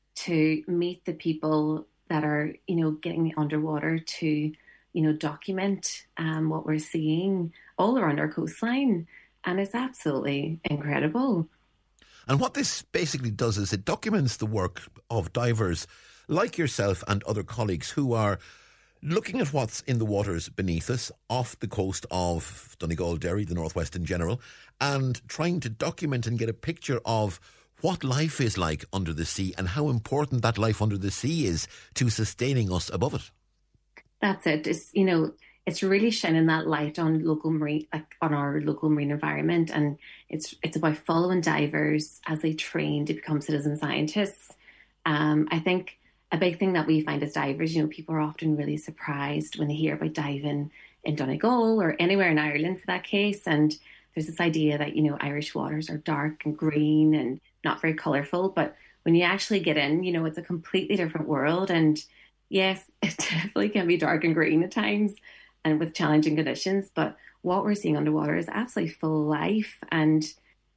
Speaker 9: to meet the people that are, you know, getting underwater to, you know, document um, what we're seeing all around our coastline. And it's absolutely incredible.
Speaker 2: And what this basically does is it documents the work of divers like yourself and other colleagues who are looking at what's in the waters beneath us, off the coast of Donegal, Derry, the Northwest in general, and trying to document and get a picture of what life is like under the sea and how important that life under the sea is to sustaining us above it.
Speaker 9: That's it. It's, you know, it's really shining that light on local marine, like on our local marine environment, and it's it's about following divers as they train to become citizen scientists. Um, I think a big thing that we find as divers, you know, people are often really surprised when they hear about diving in Donegal or anywhere in Ireland for that case, and there's this idea that, you know, Irish waters are dark and green and not very colourful, but when you actually get in, you know, it's a completely different world, and yes, it definitely can be dark and green at times and with challenging conditions, but what we're seeing underwater is absolutely full of life. And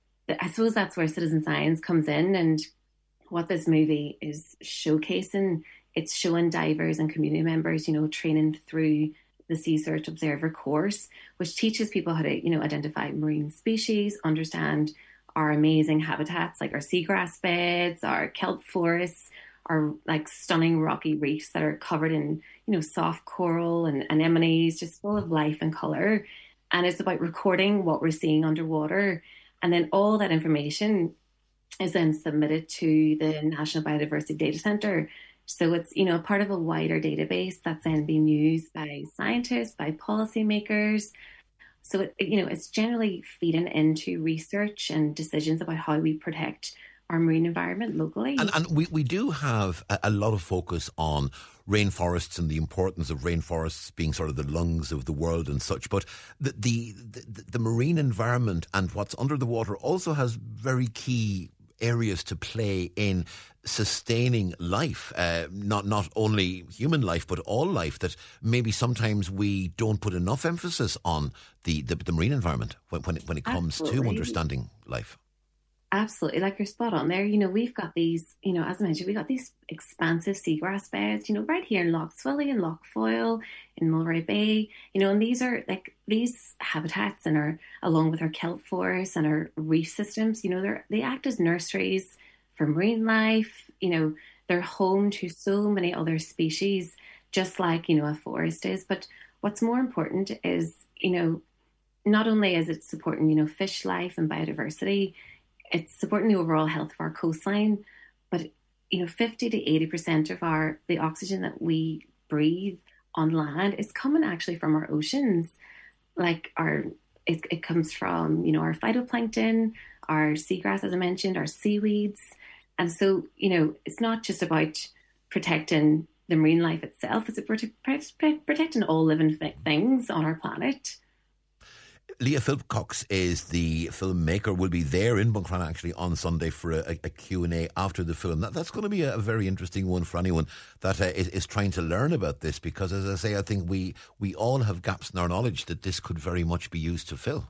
Speaker 9: I suppose that's where citizen science comes in, and what this movie is showcasing. It's showing divers and community members, you know, training through the Sea Search Observer course, which teaches people how to, you know, identify marine species, understand our amazing habitats like our seagrass beds, our kelp forests, our like stunning rocky reefs that are covered in, you know, soft coral and anemones, just full of life and colour. And it's about recording what we're seeing underwater. And then all that information is then submitted to the National Biodiversity Data Centre. So it's, you know, part of a wider database that's then being used by scientists, by policymakers. So, it, you know, it's generally feeding into research and decisions about how we protect our marine environment locally.
Speaker 2: And, and we, we do have a, a lot of focus on rainforests and the importance of rainforests being sort of the lungs of the world and such. But the, the, the, the marine environment and what's under the water also has very key areas to play in sustaining life, uh, not not only human life, but all life, that maybe sometimes we don't put enough emphasis on the, the, the marine environment when, when it, when it comes Absolutely. to understanding life.
Speaker 9: Absolutely, like you're spot on there. You know, we've got these, you know, as I mentioned, we've got these expansive seagrass beds, you know, right here in Lough Swilly and Lough Foyle, in Mulray Bay, you know, and these are like these habitats and are along with our kelp forests and our reef systems, you know, they're, they act as nurseries for marine life. You know, they're home to so many other species, just like, you know, a forest is. But what's more important is, you know, not only is it supporting, you know, fish life and biodiversity, it's supporting the overall health of our coastline, but you know, fifty to eighty percent of our the oxygen that we breathe on land is coming actually from our oceans. Like our, it, it comes from you know our phytoplankton, our seagrass, as I mentioned, our seaweeds, and so you know, it's not just about protecting the marine life itself; it's about protecting all living things on our planet.
Speaker 2: Leah Philcox is the filmmaker. Will be there in Buncrana actually on Sunday for a, a Q and A after the film. That, that's going to be a, a very interesting one for anyone that uh, is, is trying to learn about this, because, as I say, I think we, we all have gaps in our knowledge that this could very much be used to fill.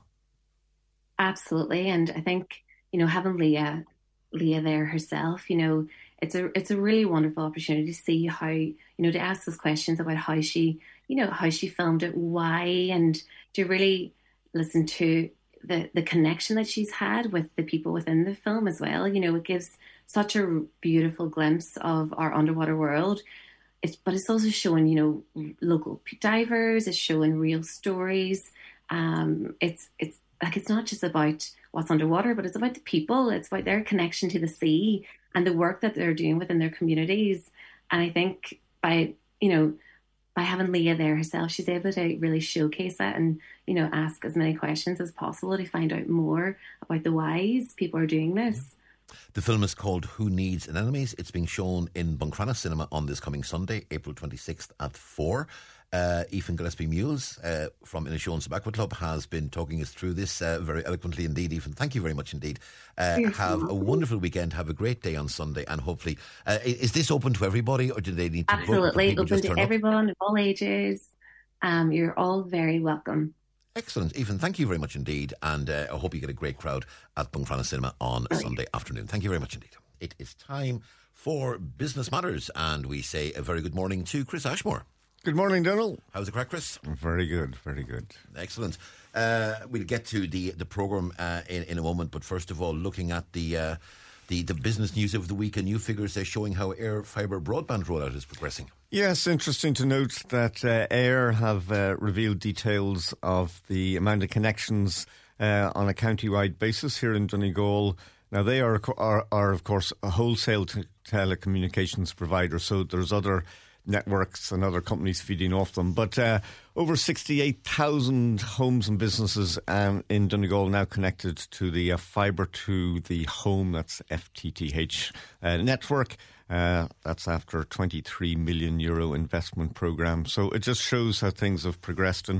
Speaker 9: Absolutely, and I think you know having Leah, Leah there herself, you know, it's a it's a really wonderful opportunity to see how you know to ask those questions about how she you know how she filmed it, why, and to really listen to the, the connection that she's had with the people within the film as well. You know, it gives such a beautiful glimpse of our underwater world. It's, but it's also showing, you know, local divers. It's showing real stories. Um, it's it's like it's not just about what's underwater, but it's about the people. It's about their connection to the sea and the work that they're doing within their communities. And I think by you know. by having Leah there herself, she's able to really showcase that and, you know, ask as many questions as possible to find out more about the whys people are doing this.
Speaker 2: The film is called Who Needs Anemones? It's being shown in Buncrana Cinema on this coming Sunday, April twenty-sixth at four. Uh, Ethan Gillespie Mules uh, from Inishowen Tobacco Club has been talking us through this uh, very eloquently indeed. Ethan, thank you very much indeed. Uh, have a wonderful weekend. Have a great day on Sunday, and hopefully, uh, is this open to everybody, or do they need to
Speaker 9: Absolutely
Speaker 2: vote?
Speaker 9: Absolutely, open to everyone of all ages. Um, you're all very welcome.
Speaker 2: Excellent. Ethan, thank you very much indeed, and uh, I hope you get a great crowd at Buncrana Cinema on Brilliant. Sunday afternoon. Thank you very much indeed. It is time for Business Matters, and we say a very good morning to Chris Ashmore.
Speaker 10: Good morning, Donald.
Speaker 2: How's the crack, Chris?
Speaker 10: Very good, very good.
Speaker 2: Excellent. Uh, we'll get to the the programme uh, in, in a moment, but first of all, looking at the, uh, the the business news of the week, and new figures are showing how Air Fibre broadband rollout is progressing.
Speaker 10: Yes, interesting to note that uh, Air have uh, revealed details of the amount of connections uh, on a county-wide basis here in Donegal. Now, they are, are, are of course, a wholesale t- telecommunications provider, so there's other networks and other companies feeding off them. But uh, over sixty-eight thousand homes and businesses um, in Donegal now connected to the uh, fibre to the home, that's F T T H uh, network. Uh, that's after a twenty-three million euro investment programme. So it just shows how things have progressed. And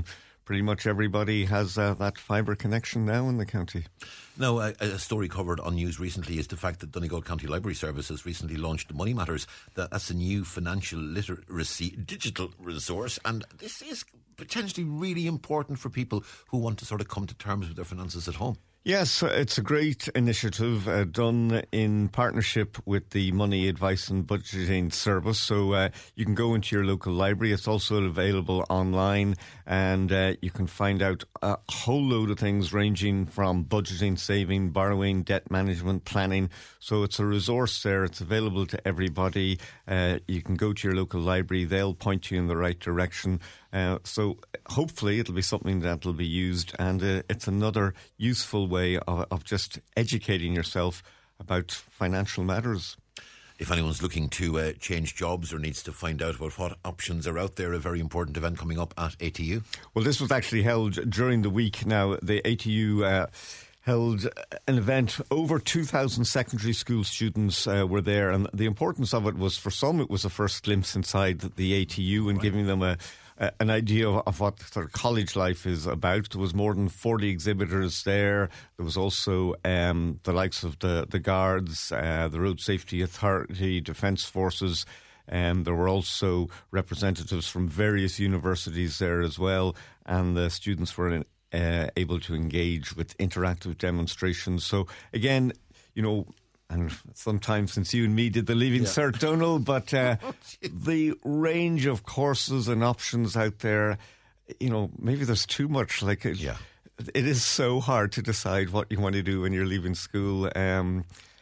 Speaker 10: pretty much everybody has uh, that fibre connection now in the county.
Speaker 2: Now, a, a story covered on news recently is the fact that Donegal County Library Service has recently launched Money Matters. That, that's a new financial literacy digital resource, and this is potentially really important for people who want to sort of come to terms with their finances at home.
Speaker 10: Yes, it's a great initiative uh, done in partnership with the Money Advice and Budgeting Service. So uh, you can go into your local library. It's also available online, and uh, you can find out a whole load of things ranging from budgeting, saving, borrowing, debt management, planning. So it's a resource there. It's available to everybody. Uh, you can go to your local library. They'll point you in the right direction. Uh, so hopefully it'll be something that will be used, and uh, it's another useful way of, of just educating yourself about financial matters.
Speaker 2: If anyone's looking to uh, change jobs or needs to find out about what options are out there, a very important event coming up at A T U.
Speaker 10: Well, this was actually held during the week. Now, the A T U uh, held an event. Over two thousand secondary school students uh, were there, and the importance of it was, for some, it was a first glimpse inside the A T U and right. giving them a Uh, an idea of, of what sort of college life is about. There was more than forty exhibitors there. There was also um, the likes of the, the Guards, uh, the Road Safety Authority, Defence Forces. Um, there were also representatives from various universities there as well, and the students were in, uh, able to engage with interactive demonstrations. So again, you know, and sometimes since you and me did the Leaving yeah. Cert, Donald, but uh, the range of courses and options out there, you know, maybe there's too much. Like, it,
Speaker 2: yeah.
Speaker 10: it is so hard to decide what you want to do when you're leaving school. Um,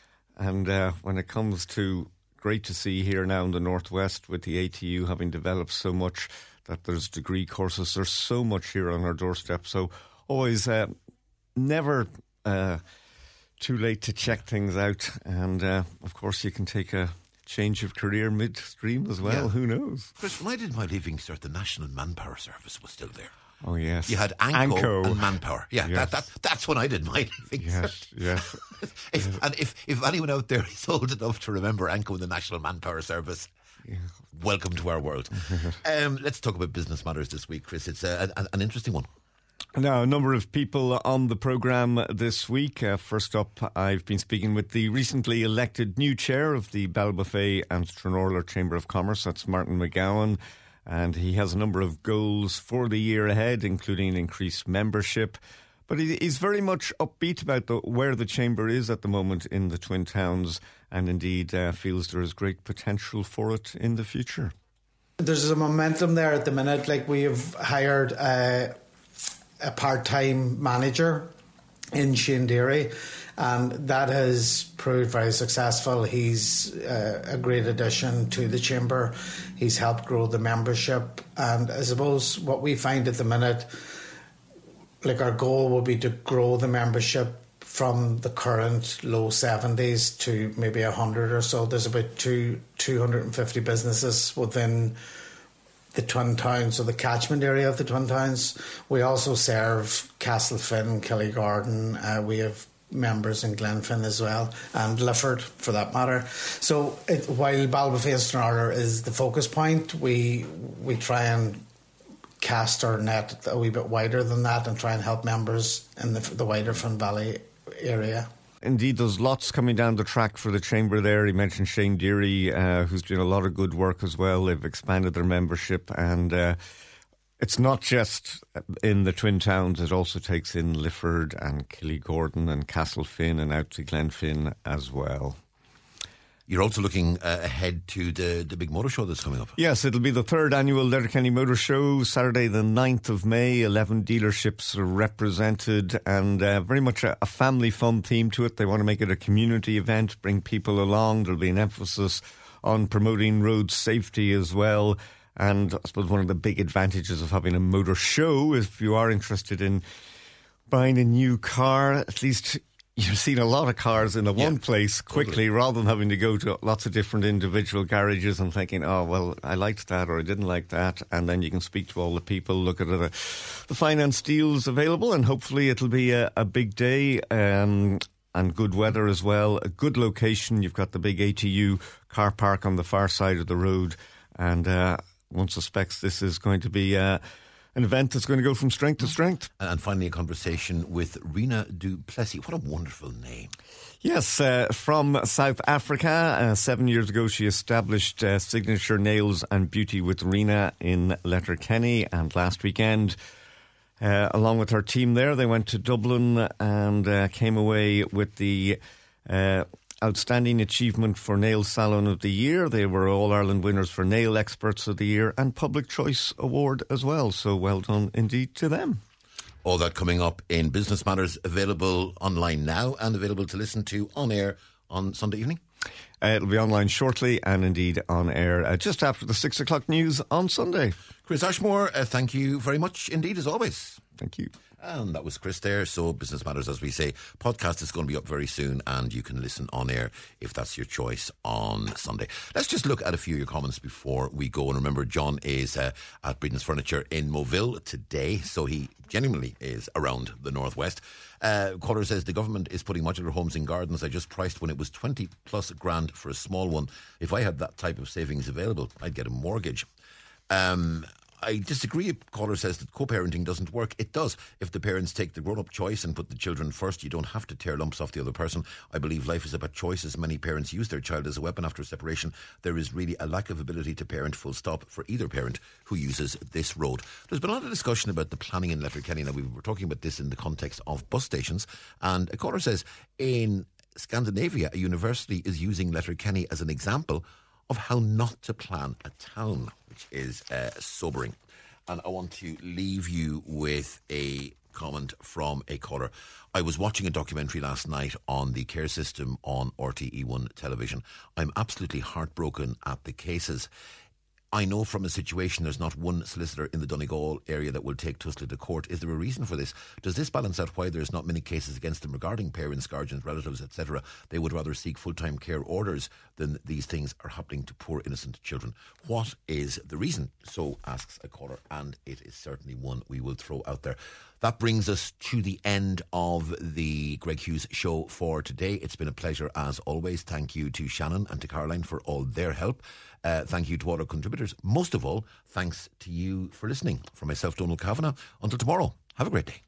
Speaker 10: and uh, when it comes to, great to see here now in the Northwest with the A T U having developed so much, that there's degree courses. There's so much here on our doorstep. So always uh, never... Uh, too late to check things out, and uh, of course you can take a change of career midstream as well. Yeah. Who knows?
Speaker 2: Chris, when I did my Leaving Cert, the National Manpower Service was still there.
Speaker 10: Oh yes,
Speaker 2: you had ANCO, ANCO. and Manpower. Yeah,
Speaker 10: yes.
Speaker 2: that, that that's when I did my Leaving
Speaker 10: yes,
Speaker 2: Cert.
Speaker 10: Yes,
Speaker 2: if, yes. And if if anyone out there is old enough to remember ANCO and the National Manpower Service, yeah. welcome to our world. um, let's talk about business matters this week, Chris. It's a, a, an interesting one.
Speaker 10: Now, a number of people on the programme this week. Uh, first up, I've been speaking with the recently elected new chair of the Ballybofey and Stranorlar Chamber of Commerce. That's Martin McGowan. And he has a number of goals for the year ahead, including increased membership. But he, he's very much upbeat about the, where the Chamber is at the moment in the Twin Towns, and indeed uh, feels there is great potential for it in the future.
Speaker 11: There's a momentum there at the minute. Like, we have hired... Uh a part-time manager in Shane Deary, and that has proved very successful. He's uh, a great addition to the Chamber. He's helped grow the membership, and I suppose what we find at the minute, like, our goal will be to grow the membership from the current low seventies to maybe one hundred or so. There's about two, two hundred fifty businesses within the Twin Towns, or the catchment area of the Twin Towns. We also serve Castlefin, Killygordon. Uh, we have members in Glenfin as well, and Lifford for that matter. So it, while Ballybofey and Stranorlar is the focus point, we we try and cast our net a wee bit wider than that and try and help members in the, the wider Finn Valley area.
Speaker 10: Indeed, there's lots coming down the track for the Chamber there. He mentioned Shane Deary, uh, who's doing a lot of good work as well. They've expanded their membership, and uh, it's not just in the Twin Towns. It also takes in Lifford and Killygordon and Castlefin and out to Glenfin as well.
Speaker 2: You're also looking uh, ahead to the, the big motor show that's coming up.
Speaker 10: Yes, it'll be the third annual Letterkenny Motor Show, Saturday the ninth of May. eleven dealerships are represented, and uh, very much a, a family fun theme to it. They want to make it a community event, bring people along. There'll be an emphasis on promoting road safety as well. And I suppose one of the big advantages of having a motor show is, if you are interested in buying a new car, at least you're seeing a lot of cars in a yeah, one place quickly, totally. Rather than having to go to lots of different individual garages and thinking, oh, well, I liked that or I didn't like that. And then you can speak to all the people, look at the, the finance deals available, and hopefully it'll be a, a big day um, and good weather as well. A good location. You've got the big A T U car park on the far side of the road, and uh, one suspects this is going to be uh, an event that's going to go from strength to strength.
Speaker 2: And finally, a conversation with Rina du Plessis. What a wonderful name.
Speaker 10: Yes, uh, from South Africa. Uh, seven years ago, she established uh, Signature Nails and Beauty with Rina in Letterkenny. And last weekend, uh, along with her team there, they went to Dublin and uh, came away with the uh, Outstanding Achievement for Nail Salon of the Year. They were All-Ireland winners for Nail Experts of the Year and Public Choice Award as well. So well done indeed to them.
Speaker 2: All that coming up in Business Matters, available online now and available to listen to on air on Sunday evening.
Speaker 10: Uh, it'll be online shortly and indeed on air uh, just after the six o'clock news on Sunday.
Speaker 2: Chris Ashmore, uh, thank you very much indeed, as always.
Speaker 10: Thank you.
Speaker 2: And that was Chris there. So Business Matters, as we say, podcast is going to be up very soon and you can listen on air if that's your choice on Sunday. Let's just look at a few of your comments before we go. And remember, John is uh, at Breeden's Furniture in Moville today, so he genuinely is around the Northwest. Uh, caller says the government is putting modular homes in gardens. I just priced when it was twenty plus grand for a small one. If I had that type of savings available, I'd get a mortgage. Um... I disagree. A caller says that co-parenting doesn't work. It does. If the parents take the grown-up choice and put the children first, you don't have to tear lumps off the other person. I believe life is about choices. Many parents use their child as a weapon after separation. There is really a lack of ability to parent, full stop, for either parent who uses this road. There's been a lot of discussion about the planning in Letterkenny. Now, we were talking about this in the context of bus stations, and a caller says in Scandinavia, a university is using Letterkenny as an example of how not to plan a town, which is uh, sobering. And I want to leave you with a comment from a caller. I was watching a documentary last night on the care system on R T E one television. I'm absolutely heartbroken at the cases. I know from a situation there's not one solicitor in the Donegal area that will take Tussla to court. Is there a reason for this? Does this balance out why there's not many cases against them regarding parents, guardians, relatives, et cetera? They would rather seek full-time care orders than these things are happening to poor innocent children. What is the reason? So asks a caller, and it is certainly one we will throw out there. That brings us to the end of the Greg Hughes show for today. It's been a pleasure as always. Thank you to Shannon and to Caroline for all their help. Uh, thank you to all our contributors. Most of all, thanks to you for listening. From myself, Donald Kavanagh. Until tomorrow, have a great day.